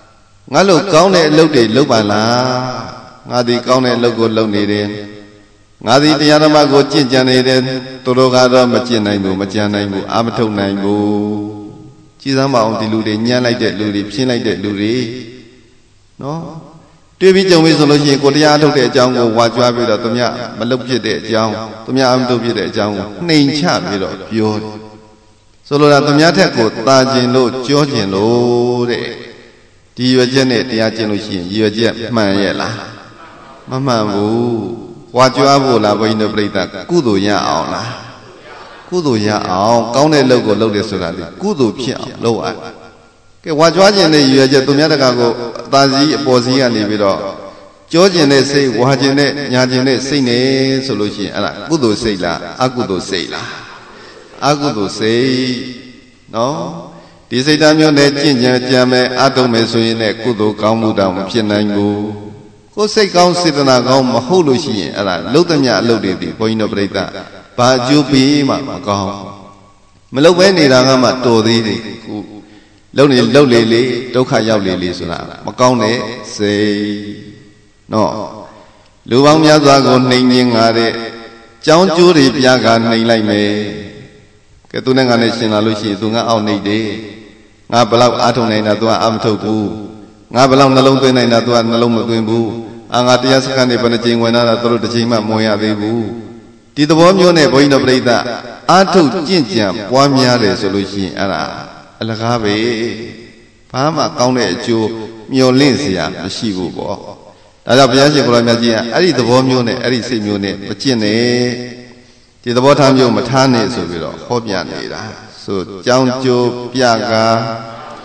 Speaker 1: ngã lúc cao này lúc để lúc bà là ngã đi cao này lúc cô lúc này đến ngã đi thì anh mà cô chuyện chán này đến tôi đâu có đó mà chuyện này mà chuyện này mà ám thông này mà chỉ rằng mà ông thì lùi để nhăn lại để lùi để xin lại để lùi đi nó tuy biết chồng biết rồi thì cô đi ăn thuộc để chồng cô qua chua bây giờ tôi nhá mà lúc chuyện để chồng tôi nhá ám tôi biết để chồng nên chả biết rồi yêu rồi là tôi nhá theo cô ta chuyện lô cho chuyện lô để đi về chuyện này đi ăn chuyện lô chuyện đi về chuyện mà vậy là mà bố qua chua bố là bây giờ bây giờ cú đồ nhà ảo là cú đồ nhà ảo cao này lâu của lâu để sửa lại cú đồ phía lâu à cái qua chua chuyện này về chuyện tôi nhá theo cô ta gì bố gì anh đi bây giờ cho chuyện này xây qua chuyện này nhà chuyện này xây này sửa lại chuyện là cú đồ xây là cú đồ xây là cú đồ xây nó đi xây đám nhau này chuyện nhà cha mẹ đông mẹ suy này cú đồ cao mu đào phiền này ngu có xây cao xây là cao mà hậu lối chuyện là lâu tầm nhà lâu để coi nó bây giờ bà chú bí mà cao mà lâu bé này là mà tổ đi thì lâu lì lì đâu khai giao lì lì rồi mà cao này xây nó lưu vong nhà già còn ninh nhiên ngà đấy cháu chú thì bia gà ninh lại mẹ cái tôi đang ngà này xin là lối chuyện tôi ngà ao này đấy ngà bà lâu thùng này là tôi am thâu bu ngà bà lâu nà lông tôi này là tôi nà lông mà tôi bu ngà tia sắc này bà nó chuyện ngoài là tôi được chuyện mà mua nhà đấy bu thì tôi bảo nhau này bây giờ bây giờ thâu chuyện chả bao nhiêu đấy rồi lối chuyện là gà về phá mà cao này chú nhiều lên gì à xí bu bỏ đó là bây giờ chỉ có làm gì à ấy tôi bảo nhau này ấy xây nhau này bắt chuyện này thì tôi bảo tham nhau mà tham này rồi bây giờ khó nhận này là số trong chỗ bia gà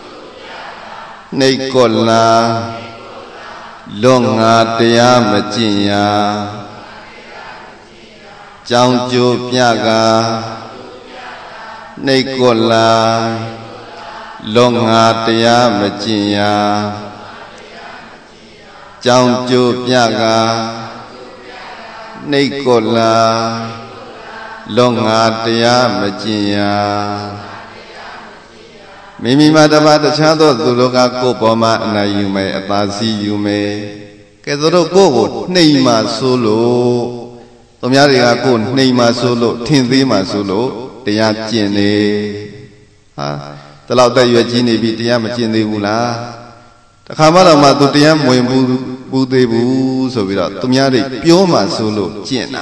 Speaker 1: này còn là long ngà tia mà chuyện ya trong chỗ bia gà này còn là long ngà tia mà chuyện ya trong chỗ bia gà này còn là long ngà tia mà chuyện ya Mimi mata mata chado tuloka ko poma na yume atasi yume ke toro ko nei ma solo tomya de ga ko nei ma solo thin thi ma solo taya chin ne ha ta law tat yue ji ne bi taya ma chin thei bu la takha ma law ma tu taya mwen bu thei bu so pi do tomya de pyo ma solo chin na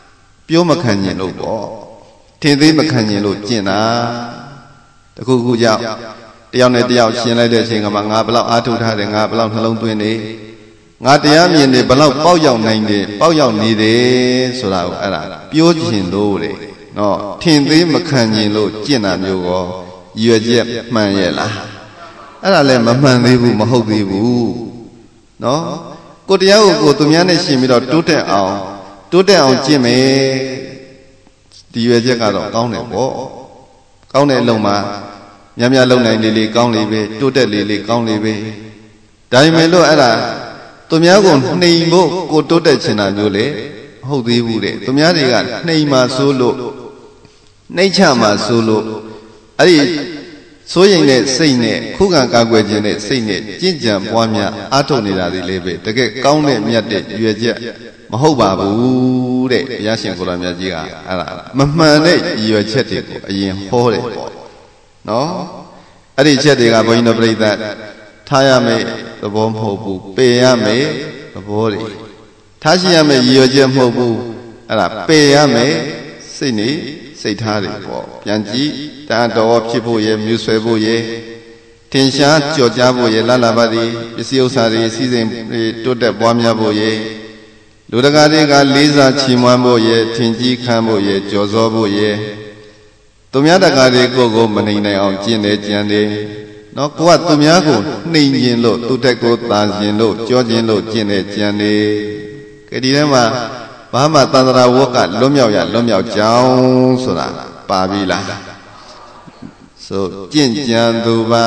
Speaker 1: pyo ma khan nyin lo po thin thi ma khan nyin lo chin naตะคุกูကြောင့်တယောက်နဲ့တယောက်ရှင်းလိုက်တဲ့အချိန်ကမှငါဘလောက်အားထုတ်ထားတယ်ငါဘလောက်နှလုံးသွင်းနေငါတရားမြင်နေဘလောက်ပေါက်ရောက်နိုင်တယ်ပေါက်ရောက်နေတယ်ဆိုတာကိုအဲ့ဒါပြောချင်လို့တဲ့နော်ထင်သေးမခံကျင်လို့ကျင့်တာမျိုးကောရွယ်ချက်မှန်ရဲ့လားအဲ့ဒါလည်းမမှန်သေးဘူးမဟုတ်သေးဘူးနော်ကိုတရားကိုသူများနဲ့ရှင်းပြီးတော့တိုးတက်အောင်ကျင့်မယ်ဒီရွယ်ချက်ကတော့ကောင်းတယ်ပေါ့ကောင်းတဲ့အလုံးမှာများလုံနိုင်လေးကောင်းလေးပဲတိုးတက်လေးကောင်းလေးပဲဒါပေမဲ့လို့အဲ့ဒါသူများကိုနှိမ်ဖို့ကိုတိုးတက်ချင်တာမျိုးလေမဟုတ်သေးဘူးတဲ့သူများတွေကနှိမ်မှဆိုးလို့နှိမ့်ချမှဆိုးလို့အဲ့ဒီစိုးရိမ်တဲ့စိတ်နဲ့ခုခံကာကွယ်ခြင်းနဲ့စိတ်နဲ့ကြင်ကြံပွားများအားထုတ်နေတာတွေလေးပဲတကယ်ကောင်းတဲ့မြတ်တဲ့ရွယ်ချက်မဟုတ်ပါဘူးတဲ့ဘုရားရှင်ကိုယ်တော်မြတ်ကြီးကအဲ့ဒါမမှန်တဲ့ရွယ်ချက်တွေကိုအရင်ဟောတယ်ပေါ့နော်အဲ့ဒီချက်တွေကဘုန်းကြီးတို့ပြိဿထားရမယ်သဘောမဟုတ်ဘူးပယ်ရမယ်သဘောတွေထားရှိရမယ်ရွယ်ချက်မဟုတ်ဘူးအဲ့ဒါပယ်ရမယ်စိတ်နေစိတ်ထားတွေပေါ့ပြန်ကြည့်တန်တော်ဖြစ်ဖို့ရဲ့မြူဆွဲဖို့ရဲ့ထင်ရှားကြော်ကြားဖို့ရဲ့လလဘတိပစ္စည်းဥစ္စာတွေစီစဉ်တိုးတက်ပွားများဖို့ရဲ့လူတကာတွေကလေးစားချီးမွမ်းဖို့ရဲ့ထင်ကြီးခံဖို့ရဲ့ကြော်စောဖို့ရဲ့သူများတကာတွေကိုမနှိမ်နိုင်အောင်ကျင့်တယ်ကြံတယ်နော်ကိုကသူများကိုနှိမ်ခြင်းလို့သူတက်ကိုသာခြင်းလို့ကြောခြင်းလို့ကျင့်တယ်ကြံတယ်ကဲဒီထဲမှာဘာမှသန္တရာဝတ်ကလွတ်မြောက်ကြောင်းဆိုတာပါပြီလားဆိုကျင့်ကြံသူပါ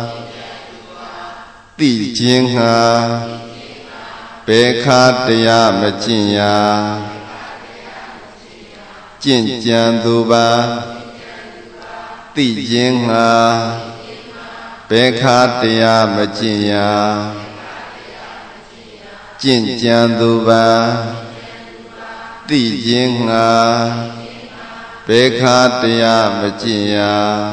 Speaker 1: သိခြင်းဟာဘေခာတရားမကျင့်ရာကျင့်ကြံသူပါသိခြင်းဟာဘဘေခာတရားမကျင့်ရာကျင့်ကြံသူပါသိခြင်းငါဘေခာတရားမကျင့်ရာ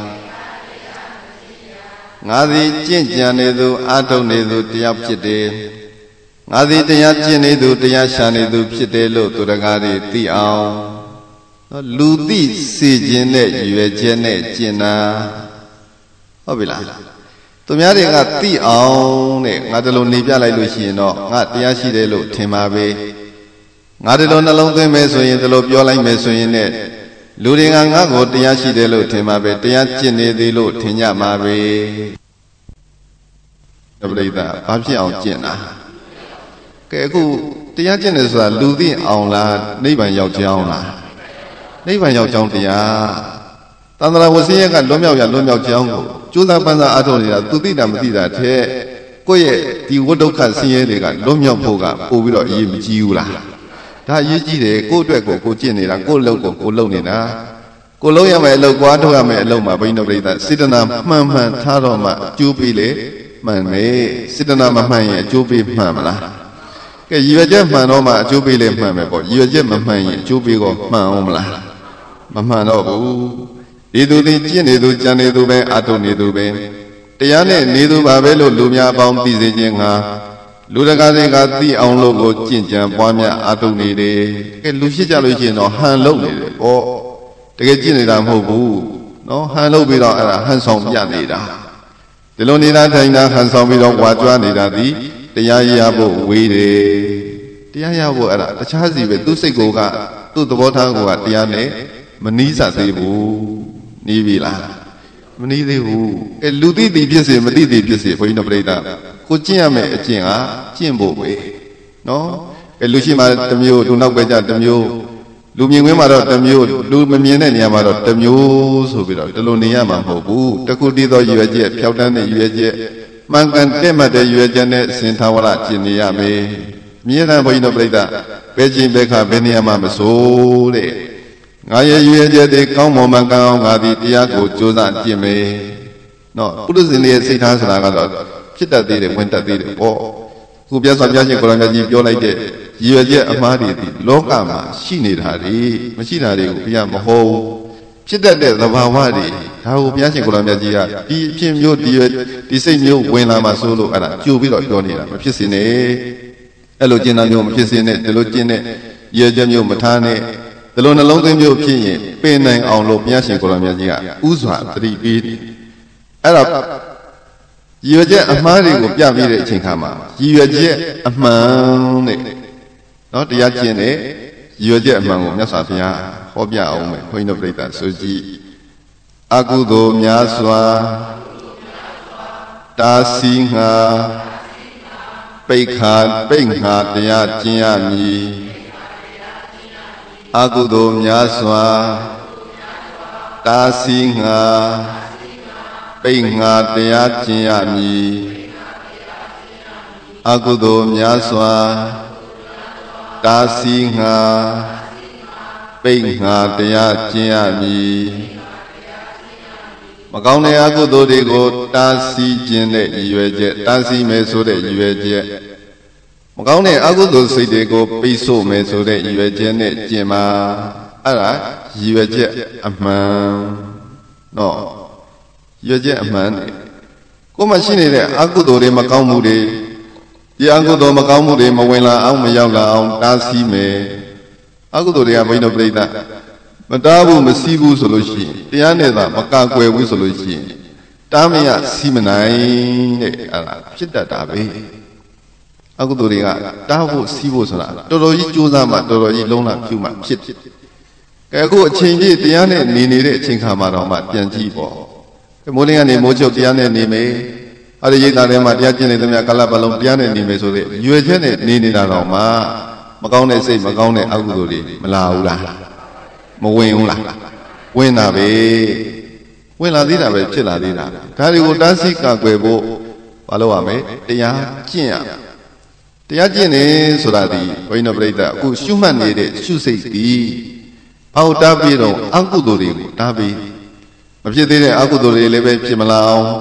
Speaker 1: ငါသည်ကျင့်ကြံနေသူအာထုံနေသူတရားဖြစ်တယ်ငါသည်တရားကျင့်နေသူတရားရှာနေသူဖြစ်တယ်လို့သူတကားတွေသိအောင်လူသိစေခြင်းနဲ့ရွယ်ချက်နဲ့ကျင့်တာဟုတ်ပြီလားသူများတွေကသိအောင်တဲ့ငါတလုံးနေပြလိုက်လို့ရှိရင်တော့ငါတရားရှိတယ်လို့ထင်ပါပဲငါတလုံးနှလုံးသွင်းမယ်ဆိုရင်တလုံးပြောလိုက်မယ်ဆိုရင်နဲ့လူတွေကငါ့ကိုတရားရှိတယ်လို့ထင်ပါပဲတရားကျင့်နေသေးလို့ထင်ကြမှာပဲတပရိသဘာဖြစ်အောင်ကျင့်တာကဲအခုတရားကျင့်တယ်ဆိုတာလူသိအောင်လားနိဗ္ဗာန်ရောက်ကြောင်းလားနိဗ္ဗာန်ရောက်ကြောင်းတရားသန္တရာဝဆင်းရဲကလွတ်မြောက်ရလွတ်မြောက်ကြောင်းကိုကျိုးစားပန်းစားအားထုတ်နေတာသူသိတာမသိတာတဲ့ကိုယ့်ရဲ့ဒီဝတ္တုခဆင်းရဲတွေကလွတ်မြောက်ဖို့ကပို့ပြီးတော့အရေးမကြီးဘူးလားဒါအရေးကြီးတယ်ကိုယ့်အတွက်ကိုကျင့်နေတာကိုယ့်လုပ်ကိုလုပ်နေတာကိုလုံးရမယ်အလုပ်ကွာထုတ်ရမယ်အလုပ်မှာဘိန်းတော်ပြိဿစေတနာမှန်မှန်ထားတော့မှအကျိုးပေးလေမှန်တယ်စေတနာမမှန်ရင်အကျိုးပေးမှန်မလားကဲရည်ရွယ်ချက်မှန်တော့မှအကျိုးပေးလေမှန်မယ်ပေါ့ရည်ရွယ်ချက်မမှန်ရင်အကျိုးပေးတော့မှန်အောင်မလားမမှန်တော့ဘူးဒီသူသည်ကျင့်နေသူကြံနေသူပဲအထုံနေသူပဲတရားနဲ့နေသူပါပဲလို့လူများအပေါင်းသိစေခြင်းငါလူတကာတွေကသိအောင်လို့ကိုကျင့်ကြံပွားများအထုံနေတယ်ကဲလူရှိကြလို့ရှိရင်တော့ဟန်လုံးနေတယ်ပေါ့တကယ်ကျင့်နေတာမဟုတ်ဘူးနော်ဟန်လုံးပြီးတော့အဲ့ဒါဟန်ဆောင်ပြနေတာဒီလိုနေတာထိုင်တာဟန်ဆောင်ပြီးတော့ဝါကြွားနေတာသည်တရားရဖို့ဝေးတယ်တရားရဖို့အဲ့ဒါတခြားစီပဲသူ့စိတ်ကိုကသူ့သဘောထားကိုကတရားနဲ့မနီးစပ်သေးဘူးနီးပြီလားမနီးသေးဘူးအဲလူသိသိဖြစ်စေမသိသိဖြစ်စေဘုန်းကြီးတို့ပြိဿကိုကျင့်ရမယ်အကျင့်ကကျင့်ဖို့ပဲနော်အဲလူရှိမှတစ်မျိုးလူနောက်ပဲကြတစ်မျိုးလူမြင်ကွင်းမှာတော့တစ်မျိုးလူမမြင်တဲ့နေရာမှာတော့တစ်မျိုးဆိုပြီးတော့ဒီလိုနေရမှာမဟုတ်ဘူးတခုတည်းသောရွယ်ချက်ဖြောက်တန်းတဲ့ရွယ်ချက်မှန်ကန်တက်မှတ်တဲ့ရွယ်ချက်နဲ့စင်သာဝရကျင့်နေရမယ်မြင်တဲ့ဘုန်းကြီးတို့ပြိဿဘယ်ကျင့်ဘယ်ခါဘယ်နေရာမှာမဆိုးတဲ့ငါရဲ့ရွယ်ချက်တွေကောင်းမွန်မှန်ကန်အောင်ငါသည်တရားကိုကြိုးစားကျင့်မယ်နော်ပုရိသေရဲ့စိတ်ထားဆိုတာကတော့ဖြစ်တတ်သေးတယ်ဝင်တတ်သေးတယ်ပေါ့ခုပြတ်စွာဘုရားရှင်ကိုရမကြီးပြောလိုက်တဲ့ရည်ရွယ်ချက်အမှားတွေဒီလောကမှာရှိနေတာတွေမရှိတာတွေကိုဘုရားမဟုတ်ဖြစ်တတ်တဲ့သဘာဝတွေဒါကိုဘုရားရှင်ကိုရမကြီးကဒီအဖြစ်မျိုးဒီစိတ်မျိုးဝင်လာမှဆိုလို့အဲ့ဒါကြိုပြီးတော့ပြောနေတာမဖြစ်စေနဲ့အဲ့လိုကျင့်တာမျိုးမဖြစ်စေနဲ့ဒီလိုကျင့်တဲ့ရည်ရွယ်ချက်မျိုးမထားနဲ့ဒီလိုနှလုံးသွင်းမျိုးဖြစ်ရင်ပင်နိုင်အောင်လို့ဘုရားရှင်ကိုရမကြီးကဥစွာသတိပေးတယ်အဲ့တော့ရည်ရွယ်ချက်အမှားတွေကိုပြပြီးတဲ့အချိန်ခါမှာရည်ရွယ်ချက်အမှန်နဲ့နော်တရားကျင့်တဲ့ရည်ရွယ်ချက်အမှန်ကိုမြတ်စွာဘုရားဟောပြအောင်မယ်ခွင်းတို့ပြိဿဆိုကြည့်အကုသိုလ်များစွာတာစီငါပိတ်ငါတရားကျင့်ရမည်အကုသိုလ်များစွာတာစီငါပိတ်ငါတရားကျင့်ရမည်အကုသိုလ်များစွာတာစီငါပိတ်ငါတရားကျင့်ရမည်မကောင်းတဲ့အကုသိုလ်တွေကိုတာစီခြင်းတဲ့ရည်ရွယ်ချက်တာစီမယ်ဆိုတဲ့ရည်ရွယ်ချက်မကောင်းတဲ့အကုသိုလ်စိတ်တွေကိုပိတ်ဆို့မယ်ဆိုတဲ့ရည်ရွယ်ချက်နဲ့ကျင့်ပါအဲ့ဒါရည်ရွယ်ချက်အမှန်နော်ရည်ရွယ်ချက်အမှန်ကိုယ်မှရှိနေတဲ့အကုသိုလ်တွေမကောင်းမှုတွေဒီအကုသိုလ်မကောင်းမှုတွေမဝင်လာအောင်မရောက်လာအောင်တားဆီးမယ်အကုသိုလ်တွေကဘိန်းတို့ပြိဿမတားဘူးမစီးဘူးဆိုလို့ရှိရင်တရားနဲ့သာမကာကွယ်ဘူးဆိုလို့ရှိရင်တားမရစီးမနိုင်တဲ့အဲ့ဒါဖြစ်တတ်တာပဲအကုသိုလ်တွေကတားဖို့စီးဖို့ဆိုတာတော်တော်ကြီးကြိုးစားမှတော်တော်ကြီးလုံးလာပြုမှဖြစ်ကဲအခုအချိန်ကြီးတရားနဲ့နေနေတဲ့အချိန်ခါမှာတော့မှပြန်ကြည့်ပေါ့မိုးလင်းကနေမိုးချုပ်တရားနဲ့နေမယ်အဲ့ဒီရိတ်သားထဲမှာတရားကျင့်နေသမျှကာလပတ်လုံးတရားနဲ့နေမယ်ဆိုတဲ့ရွယ်ချက်နဲ့နေနေတာတော့မှမကောင်းတဲ့စိတ်မကောင်းတဲ့အကုသိုလ်တွေမလာဘူးလားမဝင်ဘူးလားဝင်တာပဲဝင်လာသေးတာပဲဖြစ်လာသေးတာဒါတွေကိုတားဆီးကာကွယ်ဖို့မလုပ်ရမယ်တရားကျင့်ရတရားကျင့်နေဆိုတာဒီဘုန်းကြီးတို့ပြိဿအခုရှုမှတ်နေတဲ့ရှုစိတ်ဒီအောက်တားပြီးတော့အကုသိုလ်တွေကိုတားပြီးမဖြစ်သေးတဲ့အကုသိုလ်တွေလည်းပဲဖြစ်မလာအောင်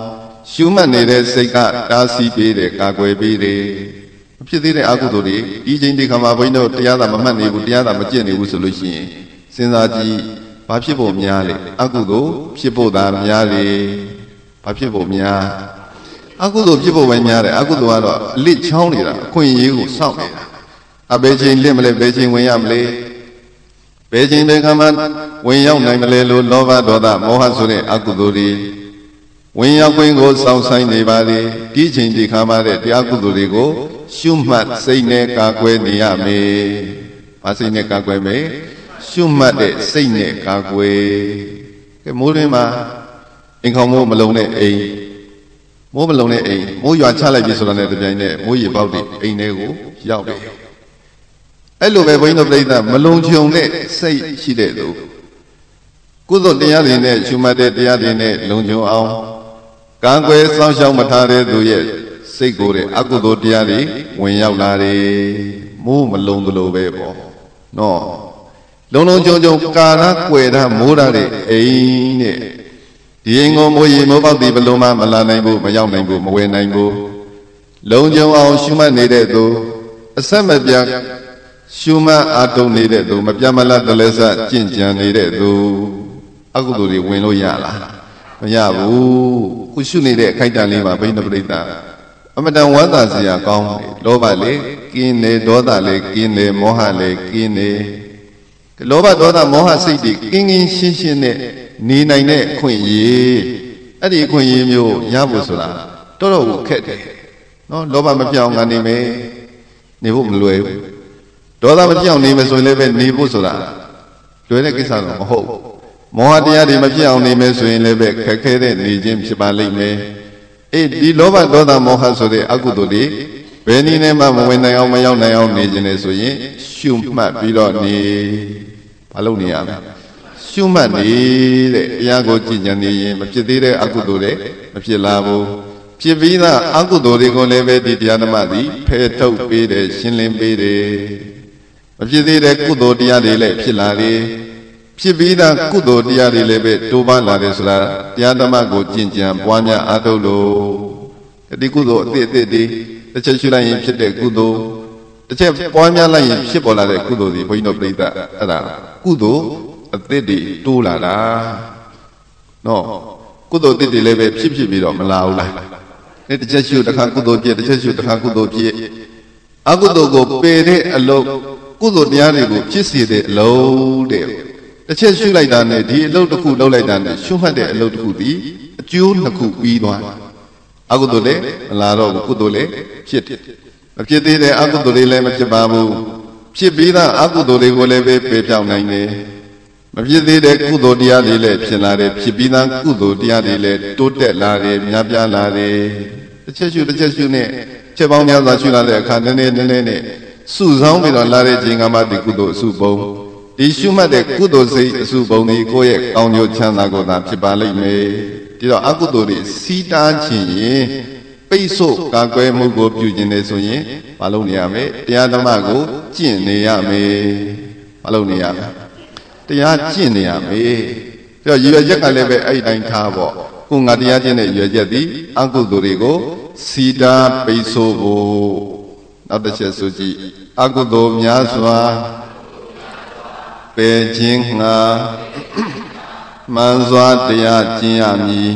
Speaker 1: ရှုမှတ်နေတဲ့စိတ်ကတားဆီးပေးတယ်ကာကွယ်ပေးတယ်ဖြစ်သေးတဲ့အကုသိုလ်တွေဒီချိန်ဒီခါမှာဘုန်းကြီးတို့တရားသာမမှတ်နေဘူးတရားသာမကျင့်နေဘူးဆိုလို့ရှိရင်စဉ်းစားကြည့်ဘာဖြစ်ဖို့များလဲအကုသိုလ်ဖြစ်ဖို့သာများလေဘာဖြစ်ဖို့များအကုသိုလ်ဖြစ်ဖို့ပဲများတယ်အကုသိုလ်ကတော့အလစ်ချောင်းနေတာအခွင့်အရေးကိုစောင့်နေတာအဘယ်ချိန်လင့်မလဲဘယ်ချိန်ဝင်ရမလဲဘယ်ချိန်ဘယ်ခါမှဝင်ရောက်နိုင်မလဲလို့လောဘဒေါသမောဟဆိုတဲ့အကုသိုလ်တွေဝင်ရောက်ခွင့်ကိုစောင့်ဆိုင်နေပါလေဒီချိန်ဒီခါမှတဲ့တရားကုသိုလ်တွေကိုရှုမှတ်စိတ်နဲ့ကာကွယ်နေရမယ်။ဘာစိတ်နဲ့ကာကွယ်မယ်ရှုမှတ်တဲ့စိတ်နဲ့ကာကွယ်ကဲမိုးရင်းမှာအင်ခေါမိုးမလုံးတဲ့အိမ်မိုးမလုံးတဲ့အိမ်မိုးရွာချလိုက်ပြီဆိုတာနဲ့တပြိုင်နက်မိုးရေပေါက်တဲ့အိမ်တွေကိုရောက်တယ်အဲ့လိုပဲဘုန်းကြီးတို့ပြိဿမလုံးချုံတဲ့စိတ်ရှိတဲ့သူကုသိုလ်တရားတွေနဲ့ရှုမှတ်တဲ့တရားတွေနဲ့လုံခြုံအောင်ကံကွယ်စောင့်ရှောက်မထားတဲ့သူရဲ့စိတ်ကိုယ်တဲ့အကုသိုလ်တရားတွေဝင်ရောက်လာတယ်မိုးမလုံးသလိုပဲပေါ့နော်လုံလုံခြုံခြုံကာရကွယ်တာမိုးရတဲ့အိမ်နဲ့ဒီအိမ်ကိုမိုးရေမိုးပေါက်ဒီဘလုံးမမလာနိုင်ဘူးမရောက်နိုင်ဘူးမဝယ်နိုင်ဘူးလုံခြုံအောင်ရှုမှတ်နေတဲ့သူအဆက်မပြတ်ရှုမှတ်အားထုတ်နေတဲ့သူမပြတ်မလတ်တလဲစကြင့်ကြံနေတဲ့သူအကုသိုလ်တွေဝင်လို့ရလားမရဘူးခုရှုနေတဲ့အခိုက်အတန့်လေးမှာဘိန်းပရိသတ်အမတန်ဝမ်းသာစရာကောင်းတယ်လောဘလေကင်းတယ်ဒေါသလေကင်းတယ်မောဟလေကင်းတယ်လောဘဒေါသမောဟစိတ်တွေကင်းကင်းရှင်းရှင်းနဲ့နေနိုင်တဲ့အခွင့်အရေးအဲ့ဒီအခွင့်အရေးမျိုးရဖို့ဆိုတာတော်တော်ကိုခက်တယ်နော်လောဘမပြောင်းကနေမယ်နေဖို့မလွယ်ဘူးဒေါသမပြောင်းနေမယ်ဆိုရင်လည်းပဲနေဖို့ဆိုတာလွယ်တဲ့ကိစ္စတော့မဟုတ်ဘူးမောဟတရားတွေမပြောင်းနေမယ်ဆိုရင်လည်းပဲခက်ခဲတဲ့နေခြင်းဖြစ်ပါလိမ့်မယ်အေးဒီလောဘဒေါသမောဟဆိုတဲ့အကုသိုလ်တွေဘယ်နည်းနဲ့မှမဝင်နိုင်အောင်မရောက်နိုင်အောင်နေခြင်းလေဆိုရင်ရှုမှတ်ပြီးတော့နေဘာလုပ်နေရမလဲရှုမှတ်နေတဲ့တရားကိုကြည်ကြံနေရင်မဖြစ်သေးတဲ့အကုသိုလ်တွေမဖြစ်လာဘူးဖြစ်ပြီးသားအကုသိုလ်တွေကိုလည်းပဲဒီတရားဓမ္မသည်ဖယ်ထုတ်ပေးတယ်ရှင်းလင်းပေးတယ်မဖြစ်သေးတဲ့ကုသိုလ်တရားတွေလည်းဖြစ်လာတယ်ဖြစ်ပြီးသားကုသိုလ်တရားတွေလည်းပဲတိုးပါလာတယ်ဆိုတာတရားဓမ္မကိုကျင့်ကြံပွားများအားထုတ်လို့ဒီကုသိုလ်အသစ်တွေတစ်ချက်ရှုလိုက်ရင်ဖြစ်တဲ့ကုသိုလ်တစ်ချက်ပွားများလိုက်ရင်ဖြစ်ပေါ်လာတဲ့ကုသိုလ်တွေဘုန်းကြီးတို့ပြိဿအဲ့ဒါကုသိုလ်အသစ်တွေတိုးလာတာနော်ကုသိုလ်အသစ်တွေလည်းပဲဖြစ်ပြီးတော့မလာဘူးလားအဲ့တစ်ချက်ရှုတစ်ခါကုသိုလ်ပြည့်တစ်ချက်ရှုတစ်ခါကုသိုလ်ပြည့်အကုသိုလ်ကိုပယ်တဲ့အလုပ်ကုသိုလ်တရားတွေကိုဖြစ်စေတဲ့အလုပ်တဲ့တစ်ချက်ရှုလိုက်တာနဲ့ဒီအလုပ်တစ်ခုလုပ်လိုက်တာနဲ့ရှုမှတ်တဲ့အလုပ်တစ်ခုဒီအကျိုးနှစ်ခုပြီးသွားအကုသိုလ်လည်းမလာတော့ဘူးကုသိုလ်လည်းဖြစ်တယ်မဖြစ်သေးတဲ့အကုသိုလ်တွေလည်းမဖြစ်ပါဘူးဖြစ်ပြီးသားအကုသိုလ်တွေကိုလည်းပဲပယ်ပြောင်းနိုင်တယ်မဖြစ်သေးတဲ့ကုသိုလ်တရားတွေလည်းဖြစ်လာတယ်ဖြစ်ပြီးသားကုသိုလ်တရားတွေလည်းတိုးတက်လာတယ်များပြားလာတယ်တစ်ချက်ရှုနဲ့ချက်ပေါင်းများစွာရှုလာတဲ့အခါနည်းနည်းနဲ့စုဆောင်းပြီးတော့လာတဲ့ချိန်ကမှဒီကုသိုလ်အစုပုံဒီရှုမှတ်တဲ့ကုသိုလ်စိတ်အစုပုံဒီကိုယ့်ရဲ့ကောင်းကျိုးချမ်းသာကိုသာဖြစ်ပါလိမ့်မယ်ဒီတော့အကုသိုလ်တွေစီးတားခြင်းရင်ပိတ်ဆို့ကာကွယ်မှုကိုပြုခြင်းလေဆိုရင်မလုပ်နေရမယ်တရားဓမ္မကိုကျင့်နေရမယ်မလုပ်နေရမယ်တရားကျင့်နေရမယ်ပြီးတော့ရည်ရွယ်ချက်ကလည်းပဲအဲ့တိုင်းထားပေါ့ကိုငါတရားကျင့်တဲ့ရည်ရွယ်ချက်သည်အကုသိုလ်တွေကိုစီးတားပိတ်ဆို့ဖို့နောက်တစ်ချက်ဆိုကြည့်အကုသိုလ်များစွာပယ်ခြင်းငါမှန်စွာတရားကျင့်ရမည်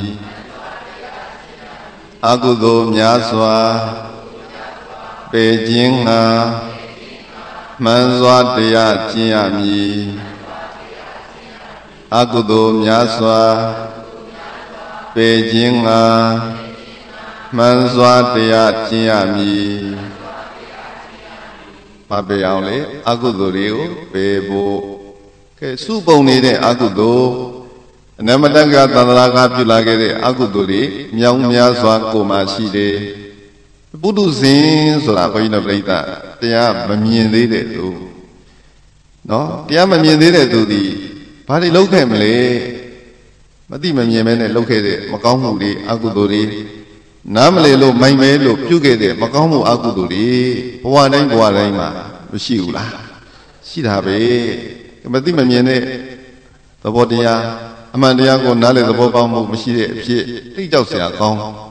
Speaker 1: အကုသိုလ်များစွာပယ်ခြင်းငါမှန်စွာတရားကျင့်ရမည်အကုသိုလ်များစွာပယ်ခြင်းငါမှန်စွာတရားကျင့်ရမည်မပယ်အောင်လေအကုသိုလ်တွေကိုပယ်ဖို့ကဲစုပုံနေတဲ့အကုသိုလ်အနမတကသန္တရာကပြုလာခဲ့တဲ့အကုသိုလ်တွေမြောင်များစွာကိုမှရှိတယ်ပုထုဇဉ်ဆိုတာဘုန်းကြီးတို့ပြိဿတရားမမြင်သေးတဲ့သူနော်တရားမမြင်သေးတဲ့သူဒီဘာတွေလုပ်ခဲ့မလဲမသိမမြင်မဲနဲ့လုပ်ခဲ့တဲ့မကောင်းမှုတွေအကုသိုလ်တွေနားမလည်လို့မိုင်မဲလို့ပြုခဲ့တဲ့မကောင်းမှုအကုသိုလ်တွေဘဝတိုင်းမှာမရှိဘူးလားရှိတာပဲမသိမမြင်တဲ့သဘောတရားအမှန်တရားကိုနားလည်သဘောပေါက်မှုမရှိတဲ့အဖြစ်တိတ်ကြောက်စရာကောင်း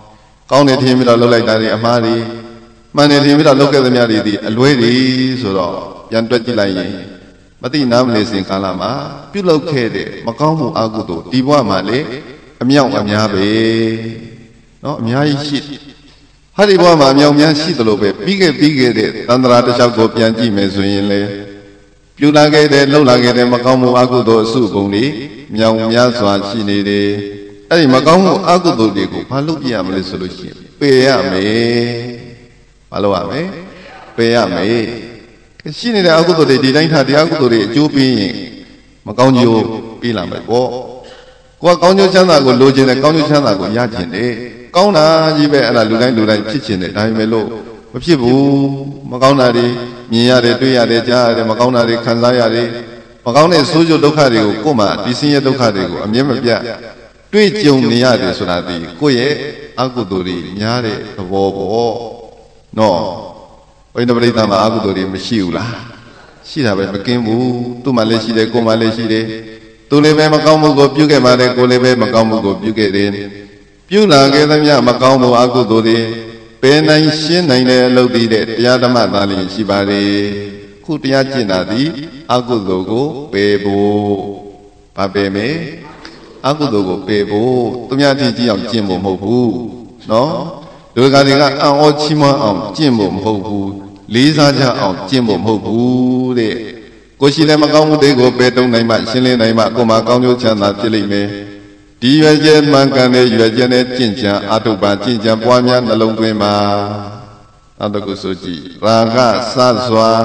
Speaker 1: ကောင်းနေထင်ပြီးတော့လှုပ်လိုက်တာတွေအမှားတွေမှန်နေထင်ပြီးတော့လှုပ်ခဲ့သမျှတွေဒီအလွဲတွေဆိုတော့ပြန်တွက်ကြည့်လိုက်ရင်မသိနားမလည်စဉ်ကာလမှာပြုလုပ်ခဲ့တဲ့မကောင်းမှုအကုသိုလ်ဒီဘဝမှာလေအမြောက်အများပဲနော်အများကြီးရှိဟာဒီဘဝမှာအမြောက်များရှိသလိုပဲပြီးခဲ့တဲ့သန္တရာတစ်လျှောက်ကိုပြန်ကြည့်မယ်ဆိုရင်လေပြုလာခဲ့တဲ့လှုပ်လာခဲ့တဲ့မကောင်းမှုအကုသိုလ်အစုပုံတွေမြောက်များစွာရှိနေတယ်အဲ့ဒီမကောင်းမှုအကုသိုလ်တွေကိုဘာလုပ်ပြရမလဲဆိုလို့ရှိရင်ပယ်ရမယ်ဘာလုပ်ရမလဲပယ်ရမယ်ရှိနေတဲ့အကုသိုလ်တွေဒီတိုင်းထားတရားကုသိုလ်တွေအကျိုးပေးရင်မကောင်းကျိုးပေးလာမယ်ပေါ့ကိုကကောင်းကျိုးချမ်းသာကိုလိုချင်တယ်ကောင်းကျိုးချမ်းသာကိုရချင်တယ်ကောင်းတာကြီးပဲအဲ့ဒါလူတိုင်းဖြစ်ချင်တယ်ဒါပေမဲ့လို့မဖြစ်ဘူးမကောင်းတာတွေမြင်ရတယ်တွေ့ရတယ်ကြားရတယ်မကောင်းတာတွေခံစားရတယ်မကောင်းတဲ့ဆိုးကျိုးဒုက္ခတွေကိုကိုယ်မှဒီဆင်းရဲဒုက္ခတွေကိုအမြဲမပြတ်တွေ့ကြုံနေရတယ်ဆိုတာဒီကိုယ့်ရဲ့အကုသိုလ်တွေများတဲ့သဘောပေါ့နော်ဘိန္ဒပရိသတ်မှာအကုသိုလ်တွေမရှိဘူးလားရှိတာပဲမကင်းဘူးသူ့မှာလည်းရှိတယ်ကိုယ်မှာလည်းရှိတယ်သူလည်းပဲမကောင်းမှုကိုပြုခဲ့ပါတယ်ကိုယ်လည်းပဲမကောင်းမှုကိုပြုခဲ့တယ်ပြုလာခဲ့သမျှမကောင်းမှုအကုသိုလ်တွေပယ်နိုင်ရှင်းနိုင်တဲ့အလုပ်တွေတရားဓမ္မသာလျှင်ရှိပါလေခုတရားကျင့်တာသည်အကုသိုလ်ကိုပယ်ဖို့ဘာပယ်မယ်အကုသိုလ်ကိုပယ်ဖို့သူများတိကြည့်အောင်ကျင့်ဖို့မဟုတ်ဘူးနော်ဒုက္ခတွေကအံ့ဩချီးမွမ်းအောင်ကျင့်ဖို့မဟုတ်ဘူးလေးစားကြအောင်ကျင့်ဖို့မဟုတ်ဘူးတဲ့ကိုရှိလည်းမကောင်းမှုတွေကိုပယ်တုံးနိုင်မှရှင်းလင်းနိုင်မှကိုယ်မှာကောင်းကျိုးချမ်းသာဖြစ်လိမ့်မယ်ဒီရွယ်ချက်မှန်ကန်တဲ့ရွယ်ချက်နဲ့ကျင့်ကြံအထုပ်ပါကျင့်ကြံပွားများနှလုံးသွင်းပါနောက်တစ်ခုဆိုကြည့်ရာဂစစွာ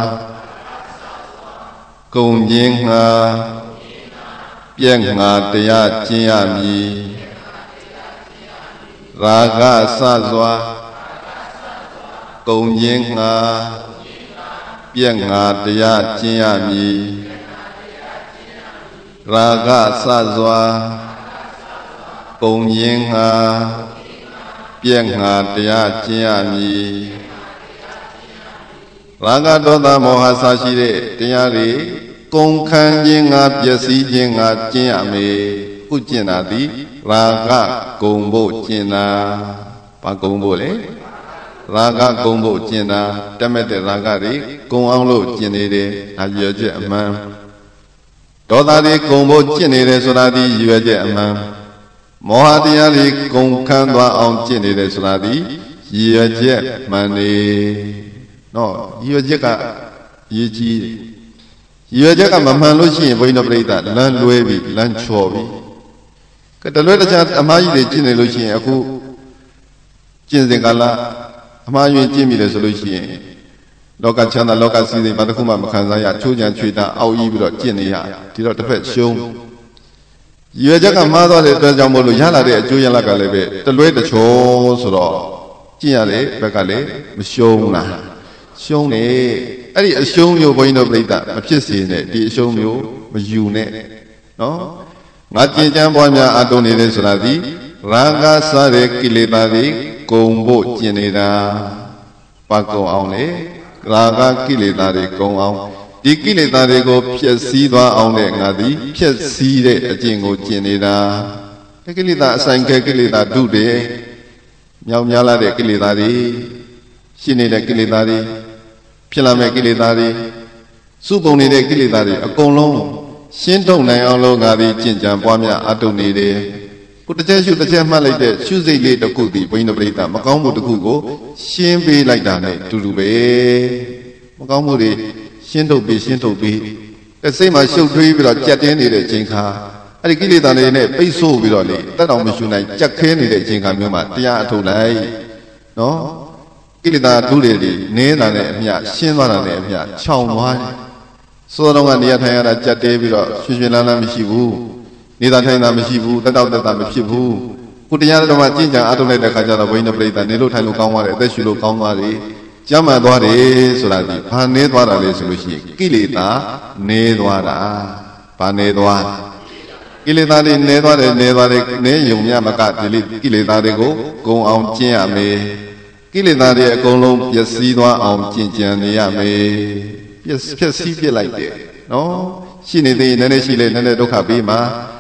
Speaker 1: ကုံကျင်းငါပြည့်ငါတရားကျင့်ရမည်ရာဂစစွာကုံကျင်းငါပြည့်ငါတရားကျင့်ရမည်ရာဂစစွာကုံကျင်းငါပြည့်ငါတရားကျင့်ရမည်ရာဂဒေါသမောဟစရှိတဲ့တရားတွေကုန်ခံခြင်းငါပျက်စီးခြင်းငါကျင့်ရမယ်ခုကျင့်တာသည်ရာဂကုံဖို့ကျင့်တာဘာကုံဖို့လဲရာဂကုံဖို့ကျင့်တာတတ်မဲ့တဲ့ရာဂတွေကုံအောင်လို့ကျင့်နေတယ်ဒါရွယ်ချက်အမှန်ဒေါသတွေကုံဖို့ကျင့်နေတယ်ဆိုတာဒီရွယ်ချက်အမှန်မောဟတရားတွေကုန်ခန်းသွားအောင်ကျင့်နေတယ်ဆိုတာဒီရွယ်ချက်မှန်နေနော်ရွယ်ချက်ကအရေးကြီးတယ်ရွယ်ချက်ကမမှန်လို့ရှိရင်ဘုန်းကြီးတို့ပြိဿလမ်းလွဲပြီလမ်းချော်ပြီကတလွဲတခြားအမှားကြီးတွေကျင့်နေလို့ရှိရင်အခုကျင့်စဉ်ကာလအမှားယွင်းကျင့်မိတယ်ဆိုလို့ရှိရင်လောကချမ်းသာလောကစည်းစိမ်ဘာတစ်ခုမှမခံစားရချိုးချံချွေတာအောက်ကြီးပြီးတော့ကျင့်နေရဒီတော့တစ်ဖက်ရှုံးရွယ်ချက်ကမှားသွားတဲ့အတွက်ကြောင့်မို့လို့ရလာတဲ့အကျိုးရလဒ်ကလည်းပဲတလွဲတချော်ဆိုတော့ကျင့်ရတဲ့ဘက်ကလည်းမရှုံးလားရှုံးနေအဲ့ဒီအရှုံးမျိုးဘုန်းကြီးတို့ပြိဿမဖြစ်စေနဲ့ဒီအရှုံးမျိုးမယူနဲ့နော်ငါကျင့်ကြံပွားများအတုံးနေတယ်ဆိုတာဒီရာဂစတဲ့ကိလေသာတွေကုံဖို့ကျင့်နေတာပါကုံအောင်လေရာဂကိလေသာတွေကုံအောင်ဒီကိလေသာတွေကိုဖျက်ဆီးသွားအောင်တဲ့ငါသည်ဖျက်ဆီးတဲ့အကျင့်ကိုကျင့်နေတာဒီကိလေသာအဆိုင်ခဲကိလေသာဒုတွေမြောင်များလာတဲ့ကိလေသာတွေရှိနေတဲ့ကိလေသာတွေဖြစ်လာမဲ့ကိလေသာတွေစုပုံနေတဲ့ကိလေသာတွေအကုန်လုံးရှင်းထုတ်နိုင်အောင်လို့ငါသည်ကျင့်ကြံပွားများအတုံနေတယ်ကိုတစ်ချက်ရှုတစ်ချက်မှတ်လိုက်တဲ့ရှုစိတ်လေးတစ်ခုဒီဘုန်းကြီးတို့ပြိဿမကောင်းမှုတစ်ခုကိုရှင်းပေးလိုက်တာနဲ့တူတူပဲမကောင်းမှုတွေရှင်းထုတ်ပြီးစိတ်မှာရှုပ်ထွေးပြီးတော့ကြက်တင်းနေတဲ့ချိန်ခါအဲ့ဒီကိလေသာတွေနဲ့ပိတ်ဆို့ပြီးတော့လေတက်တော်မရှုနိုင်ကြက်ခဲနေတဲ့ချိန်ခါမျိုးမှာတရားအထုတ်လိုက်နော်ကိလေသာဒုတွေနင်းလာတဲ့အမျှရှင်းသွားတာနဲ့အမျှခြောင်သွားတယ်စောတော်ကနေရာထိုင်ရတာကြက်တဲပြီးတော့ရွှင်ရွှင်လန်းလန်းမရှိဘူးနေတာထိုင်တာမရှိဘူးတက်တော့တက်တာမဖြစ်ဘူးကိုတရားတော်မှာကျင့်ကြံအားထုတ်လိုက်တဲ့ခါကျတော့ဘုန်းကြီးတို့ပြိဿနေလို့ထိုင်လို့ကောင်းသွားတယ်အသက်ရှူလို့ကောင်းသွားတယ်ကျမ်းမှန်သွားတယ်ဆိုတာဒီဘာနေသွားတာလဲဆိုလို့ရှိရင်ကိလေသာနေသွားတာဘာနေသွားကိလေသာတွေနေသွားတယ်နေယုံမြမကဒီကိလေသာတွေကိုကုံအောင်ကျင့်ရမယ်ကိလေသာတွေအကုန်လုံးပျက်စီးသွားအောင်ကျင့်ကြံနေရမယ်ပျက်စီးပြစ်လိုက်တယ်နော်ရှိနေသေးနည်းနည်းရှိလေနည်းနည်းဒုက္ခပေးမှာ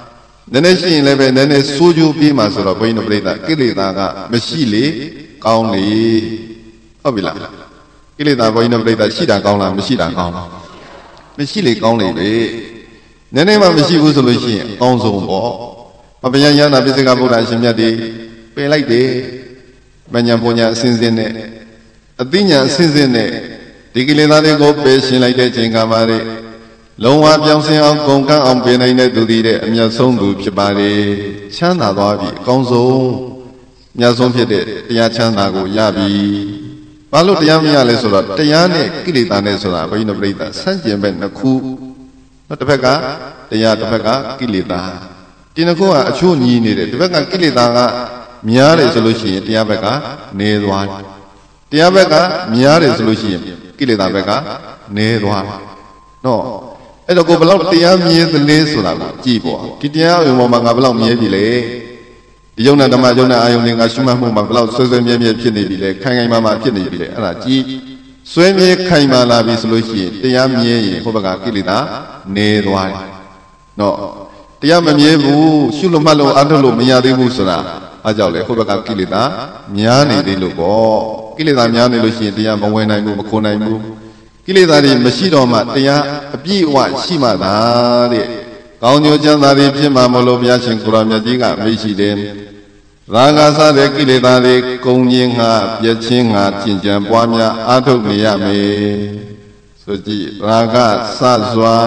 Speaker 1: nene shin le be nene soju pi ma so ro boi no prita kileta ga mashi le kaung leဟုတ်ပြီလားကိလေသာဘုန်းကြီးတို့ပြိတ္တာရှိတာကောင်းလားမရှိတာကောင်းလားမရှိလေကောင်းလေပဲနည်းနည်းမှမရှိဘူးဆိုလို့ရှိရင်အကောင်းဆုံးပေါ့မပညာဉာဏ်ပစ္စကဗုဒ္ဓရှင်မြတ်တွေပယ်လိုက်တယ်မဉ္ဇဉ်ပညာအစဉ်စဉ်နဲ့အသိဉာဏ်အစဉ်စဉ်နဲ့ဒီကိလေသာတွေကိုပယ်ရှင်းလိုက်တဲ့ချိန်ခါမှာလုံးဝပြောင်းစင်အောင်ကုန်ကန့်အောင်ပယ်နိုင်တဲ့သူတွေတဲ့အမြတ်ဆုံးသူဖြစ်ပါတယ်ချမ်းသာသွားပြီအကောင်းဆုံးမြတ်ဆုံးဖြစ်တဲ့တရားချမ်းသာကိုရပြီဘာလို့တရားမရလဲဆိုတော့တရားနဲ့ကိလေသာနဲ့ဆိုတာဘုန်းကြီးတို့ပြိဿဆန့်ကျင်ဘက်နှစ်ခုတစ်ဖက်ကတရားတစ်ဖက်ကကိလေသာဒီနှစ်ခုကအချို့ညီနေတယ်တစ်ဖက်ကကိလေသာကများတယ်ဆိုလို့ရှိရင်တရားဘက်ကနေသွားတယ်တရားဘက်ကများတယ်ဆိုလို့ရှိရင်ကိလေသာဘက်ကနေသွားတယ်နော်အဲ့တော့ကိုဘယ်လောက်တရားမြဲသလဲဆိုတာကိုကြည့်ပေါ့ဒီတရားအုံပေါ်မှာငါဘယ်လောက်မြဲပြီလဲဒီယုံနာဓမ္မယုံနာအာယုန်တွေကရှုမှတ်မှုမှာဘယ်လောက်ဆွဲဆွဲမြဲမြဲဖြစ်နေပြီလဲခိုင်ခိုင်မာမာဖြစ်နေပြီလဲအဲ့ဒါကြည့်ဆွဲမြဲခိုင်မာလာပြီဆိုလို့ရှိရင်တရားမြဲရင်ဟိုဘက်ကကိလေသာနေသွားတယ်နော်တရားမမြဲဘူးရှုလို့မှတ်လို့အထုတ်လို့မရသေးဘူးဆိုတာအားကြောင့်လေဟိုဘက်ကကိလေသာများနေသေးလို့ပေါ့ကိလေသာများနေလို့ရှိရင်တရားမဝင်နိုင်ဘူးမခွန်နိုင်ဘူးကိလေသာတွေမရှိတော့မှတရားအပြည့်အဝရှိမှသာတဲ့ကောင်းကျိုးချမ်းသာတွေဖြစ်မှာမလို့ဘုရားရှင်ကိုရောင်မြတ်ကြီးကမေ့ရှိတယ်ရာဂစတဲ့ကိလေသာတွေကုန်ခြင်းငှာပြည့်ခြင်းငှာကျင့်ကြံပွားများအားထုတ်နေရမယ်ဆိုကြည့်ရာဂစစွာ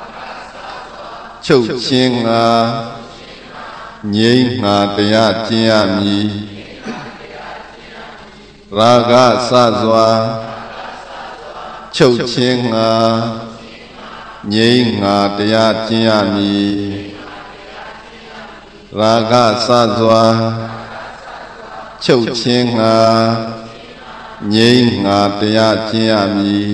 Speaker 1: ချုပ်ခြင်းငှာငြိမ်းငှာတရားကျင့်ရမည်ရာဂစစွာချုပ်ခြင်းငှာငြိမ်းငှာတရားကျင့်ရမည်ရာဂစစွာချုပ်ခြင်းငှာငြိမ်းငှာတရားကျင့်ရမည်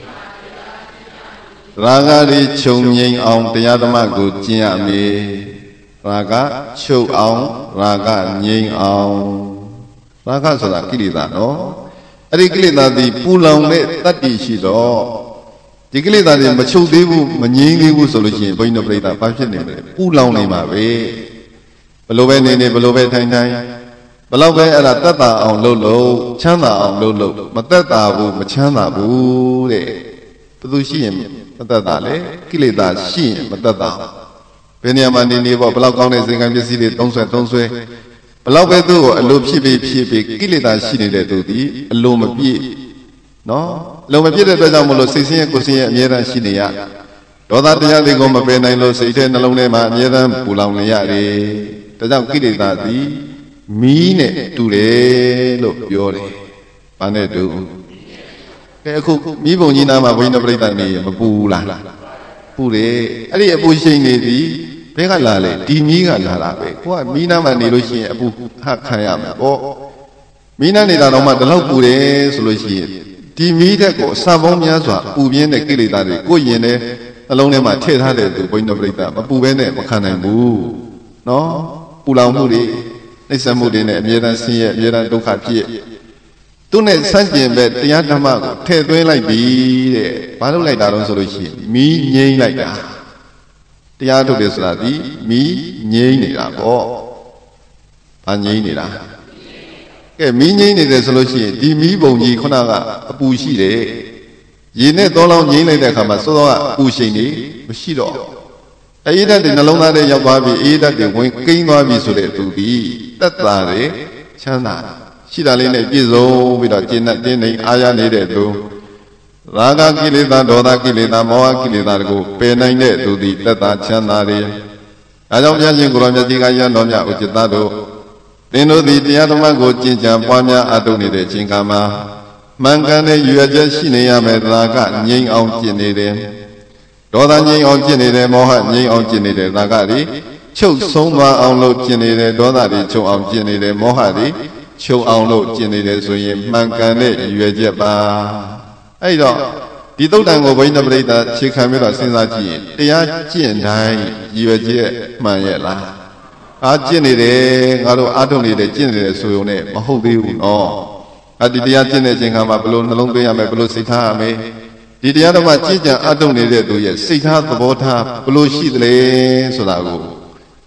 Speaker 1: ရာဂတွေချုပ်ငြိမ်းအောင်တရားဓမ္မကိုကျင့်ရမည်ရာဂချုပ်အောင်ရာဂငြိမ်းအောင်ရာဂဆိုတာကိလေသာနော်အဲ့ဒီကိလေသာဒီပူလောင်တဲ့တတ္တိရှိတော့ဒီကိလေသာတွေမချုပ်သေးဘူးမငြိမ်းသေးဘူးဆိုလို့ရှိရင်ဘုန်းကြီးတို့ပြိဿဘာဖြစ်နေမလဲပူလောင်နေမှာပဲဘလို့ပဲနေနေဘလို့ပဲထိုင်ထိုင်ဘလို့ပဲအဲ့ဒါတတ်တာအောင်လုပ်လို့ချမ်းသာအောင်လုပ်လို့မတတ်တာဘူးမချမ်းသာဘူးတဲ့ဘယ်သူရှိရင်မတတ်တာလေကိလေသာရှိရင်မတတ်တာဘယ်နေရာမှာနေနေပေါ့ဘလို့ကောင်းတဲ့စေကံပစ္စည်းတွေသုံးဆွဲဘလောက်ပဲသူ့ကိုအလိုဖြစ်ပြီးကိလေသာရှိနေတဲ့သူဒီအလိုမပြည့်နော်အလိုမပြည့်တဲ့အတွက်ကြောင့်မလို့စိတ်ဆင်းရဲကိုယ်ဆင်းရဲအမြဲတမ်းရှိနေရဒေါသတရားတွေကိုမပယ်နိုင်လို့စိတ်ထဲနှလုံးထဲမှာအမြဲတမ်းပူလောင်နေရတယ်ဒါကြောင့်ကိလေသာသည်မီးနဲ့တူတယ်လို့ပြောတယ်။ဘာနဲ့တူ။ကဲအခုမီးပုံကြီးနားမှာဘုန်းကြီးတို့ပြိဿနေမပူလား။ပူတယ်။အဲ့ဒီအပူရှိန်နေသည်ဘဲကလာလေဒီမီးကလာတာပဲကိုကမီးနားမှာနေလို့ရှိရင်အပူဟခံရမှာပေါ့မီးနားနေတာတော့မှဒီလောက်ပူတယ်ဆိုလို့ရှိရင်ဒီမီးတက်ကိုအစပေါင်းများစွာပူပြင်းတဲ့ကိလေသာတွေကိုရင်နဲ့အလုံးထဲမှာထည့်ထားတဲ့သူဘုန်းကြီးတို့ပြိဿမပူဘဲနဲ့မခံနိုင်ဘူးနော်ပူလောင်မှုတွေနှိမ့်ဆက်မှုတွေနဲ့အမြဲတမ်းဆင်းရဲအမြဲတမ်းဒုက္ခဖြစ်သူနဲ့ဆန့်ကျင်ဘက်တရားဓမ္မကိုထည့်သွင်းလိုက်ပြီတဲ့ဘာလို့လိုက်တာတော့ဆိုလို့ရှိရင်မီးငြိမ်းလိုက်တာတရားထုတ်တယ်ဆိုတာဒီမီးငြိမ်းနေတာပေါ့။ဘာငြိမ်းနေတာ။ကဲမီးငြိမ်းနေတယ်ဆိုလို့ရှိရင်ဒီမီးပုံကြီးခုနကအပူရှိတယ်။ရေနဲ့သောလောင်းငြိမ်းလိုက်တဲ့အခါမှာစောစောကအပူရှိန်နေမရှိတော့။အေးဓာတ်တွေနှလုံးသားထဲရောက်သွားပြီအေးဓာတ်တွေဝင်ကိန်းသွားပြီဆိုတဲ့သူဒီတက်တာတယ်ချမ်းသာရှိတာလေးနဲ့ပြည့်စုံပြီးတော့ကျင့်တဲ့တင်းနေအားရနေတဲ့သူရာဂကိလေသာဒေါသကိလေသာမောဟကိလေသာတွေကိုပယ်နိုင်တဲ့သူသည်သက်သာချမ်းသာတယ်။ဒါကြောင့်ဘုရားရှင်ကိုရောင်မြတ်ကြီးကယံတော်မြတ်ဥจิตတို့သင်တို့သည်တရားဓမ္မကိုကျင့်ကြံပွားများအားထုတ်နေတဲ့အချိန်ခါမှာမှန်ကန်တဲ့ရွယ်ချက်ရှိနေရမယ်ရာဂငြိမ်းအောင်ကျင့်နေတယ်။ဒေါသငြိမ်းအောင်ကျင့်နေတယ်မောဟငြိမ်းအောင်ကျင့်နေတယ်ရာဂတွေချုပ်ဆုံးသွားအောင်လို့ကျင့်နေတယ်ဒေါသတွေချုပ်အောင်ကျင့်နေတယ်မောဟတွေချုပ်အောင်လို့ကျင့်နေတယ်ဆိုရင်မှန်ကန်တဲ့ရွယ်ချက်ပါ။အဲ့တော့ဒီသုတ်တန်ကိုဘိန်းတပရိသတ်ခြေခံပြီးတော့စဉ်းစားကြည့်ရင်တရားကျင့်တိုင်းရွယ်ချက်မှန်ရဲ့လားအားကျင့်နေတယ်ငါတို့အားထုတ်နေတယ်ကျင့်နေတယ်ဆိုရုံနဲ့မဟုတ်သေးဘူးနော်အဒီတရားကျင့်တဲ့အချိန်ခါမှာဘယ်လိုနှလုံးသွင်းရမယ်ဘယ်လိုစိတ်ထားရမယ်ဒီတရားဓမ္မကျင့်ကြံအားထုတ်နေတဲ့သူရဲ့စိတ်ထားသဘောထားဘယ်လိုရှိသလဲဆိုတာကို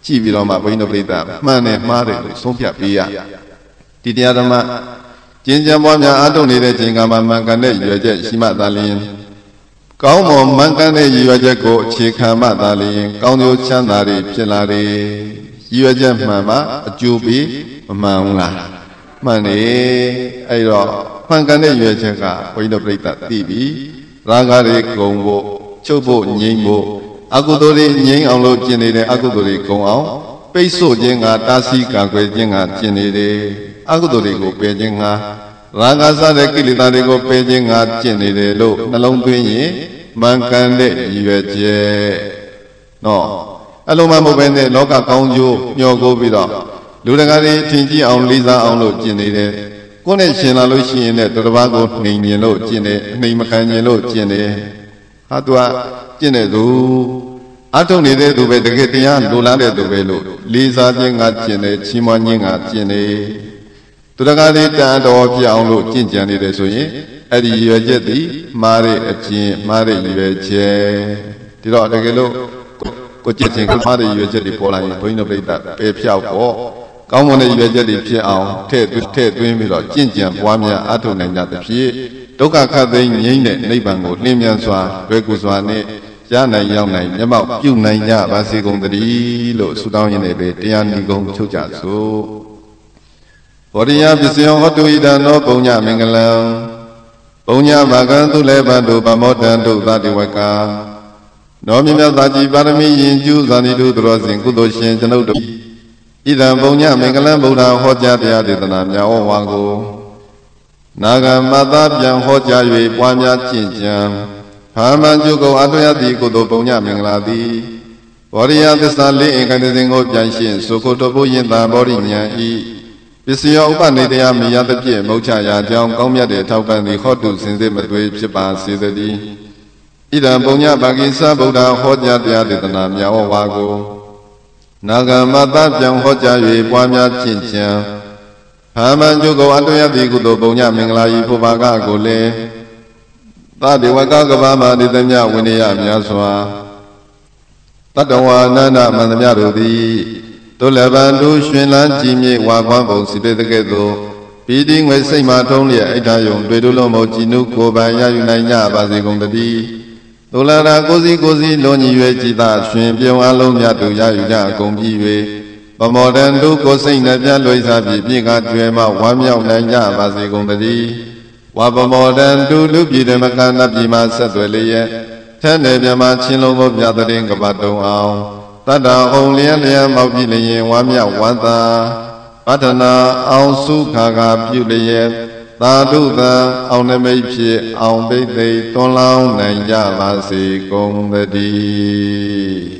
Speaker 1: ကြည့်ပြီးတော့မှဘုန်းကြီးတို့ပြိဿမှန်တယ်မှားတယ်လို့ဆုံးဖြတ်ပေးရဒီတရားဓမ္မကျင့်ကြံပွားများအားထုတ်နေတဲ့ချိန်ကမှမှန်ကန်တဲ့ရွယ်ချက်ရှိမှသာလျှင်ကောင်းမွန်မှန်ကန်တဲ့ရွယ်ချက်ကိုအခြေခံမှသာလျှင်ကောင်းကျိုးချမ်းသာတွေဖြစ်လာတယ်ရွယ်ချက်မှန်မှအကျိုးပေးမမှန်ဘူးလားမှန်တယ်အဲ့တော့မှန်ကန်တဲ့ရွယ်ချက်ကဘုန်းကြီးတို့ပြိဿသိပြီရာဂတွေကုန်ဖို့ချုပ်ဖို့ငြိမ်းဖို့အကုသိုလ်တွေငြိမ်းအောင်လို့ကျင့်နေတယ်အကုသိုလ်တွေကုန်အောင်ပိတ်ဆို့ခြင်းကတားဆီးကာကွယ်ခြင်းကကျင့်နေတယ်အကုသိုလ်တွေကိုပယ်ခြင်းကရာဂစတဲ့ကိလေသာတွေကိုပယ်ခြင်းကကျင့်နေတယ်လို့နှလုံးသွင်းရင်မှန်ကန်တဲ့ရွယ်ချက်နော်အလုံးမမဟုတ်ဘဲနဲ့လောကကောင်းကျိုးမျှော်ကိုပြီးတော့လူတကာတွေထင်ကြီးအောင်လေးစားအောင်လို့ကျင့်နေတယ်ကိုယ်နဲ့ရှင်လာလို့ရှိရင်လည်းတစ်ပါးကိုနှိမ်မြင်လို့ကျင့်တယ်အနှိမ်မခံမြင်လို့ကျင့်တယ်ဟာသူကကျင့်တဲ့သူအထုတ်နေတဲ့သူပဲတကယ်တရားလိုလားတဲ့သူပဲလို့လေးစားခြင်းကကျင့်တယ်ချီးမွမ်းခြင်းကကျင့်တယ်သူတကားတွေတန်တော်ပြအောင်လို့ကျင့်ကြံနေတယ်ဆိုရင်အဲ့ဒီရွယ်ချက်သည်မှားတဲ့အကျင့်မှားတဲ့ရွယ်ချက်ဒီတော့တကယ်လို့ကိုကျင့်ခြင်းကမှားတဲ့ရွယ်ချက်တွေပေါ်လာရင်ဘုန်းကြီးတို့ပြိဿပယ်ဖြောက်ပေါ့ကောင်းမွန်တဲ့ရွယ်ချက်တွေဖြစ်အောင်ထည့်သွင်းပြီးတော့ကျင့်ကြံပွားများအားထုတ်နိုင်ကြသဖြင့်ဒုက္ခခတ်သိမ်းငြိမ်းတဲ့နိဗ္ဗာန်ကိုလင်းမြန်စွာလွယ်ကူစွာနဲ့ရနိုင်ရောက်နိုင်မျက်မှောက်ပြုနိုင်ကြပါစေကုန်သတည်းလို့ဆုတောင်းရင်းနဲ့ပဲတရားနိဂုံးချုပ်ကြစို့ဘောရိယပစ္စယောဟောတုဣဒံသောပုံညမင်္ဂလံပုံညဘာကံသူလည်းဘတုဗမောတံတုသတိဝကနောမြတ်မြတ်သာကြည်ပါရမီယင်ကျူးဇာတိတုသရောစဉ်ကုသိုလ်ရှင်ကျွန်ုပ်တို့ဣဒံပုံညမင်္ဂလံဗုဒ္ဓဟောကြားတရားဒေသနာများဝါကိုနာဂမသာပြန်ဟောကြား၍ပွားများကျင့်ကြံဘာမှန်ကျုပ်ကအထွတ်ရသည့်ကုသိုလ်ပုံညမင်္ဂလာသည်ဘောရိယသစ္စာလေးအင်္ဂတစဉ်ကိုပြန်ရှင်းဆိုကိုတပုယင်သာဘောရိညာဤပစ္စယောဥပနေတရားမိယသဖြင့်မုတ်ချရာကြောင်းကောင်းမြတ်တဲ့ထောက်ပံ့သည်ဟောတုစင်စစ်မသွေဖြစ်ပါစေတည်းဣဒံပုံညပါကိစ္စဗုဒ္ဓဟောကြားတရားဒေသနာများဝါကိုနာဂမသာပြန်ဟောကြား၍ပွားများကျင့်ကြံဘာမှန်ကျုပ်ကအထွတ်ရသည့်ကုသိုလ်ပုံညမင်္ဂလာဤဖို့ပါကကိုလည်းသတေဝကကဘာမတိသမြဝိနည်းများစွာတတဝါနန္ဒမန္တမြတို့သည်တို့လည်းဗန်တို့ရှင်လန်းကြည်မြေဝါခွမ်းပုံစီတဲ့ကဲ့သို့ပြည်တည်ငွေစိတ်မှထုံးလျက်အိဋ္ဌယုံတွေ့တို့လုံးမကြည်နုကိုယ်ပိုင်ရယူနိုင်ကြပါစေကုန်တည်းတို့လည်းရာကိုစီလွန်ညီ၍ကြည်သာရှင်ပြုံအလုံးမြတ်တို့ရယူကြအကုန်ပြီး၍ဗမောတန်တို့ကိုစိတ်နှပြလွိစားပြီးပြည့်ကကျွဲမှဝမ်းမြောက်နိုင်ကြပါစေကုန်တည်းဝါပမောတံတုလူပြည်ဓမ္မကနတ်ပြည်မှာဆက်သွယ်လျက်ထဲနေပြမချင်းလုံးသောပြတဲ့ကပတ်တုံအောင်တတ္တအောင်လျက်မောက်ပြည်လျင်ဝမ်းမြောက်ဝမ်းသာပတ္ထနာအောင်စုခါကပြုလျက်သာဓုသံအောင်နမိတ်ဖြစ်အောင်ပိသိတွန်းလောင်းနိုင်ကြပါစေကုန်သတည်း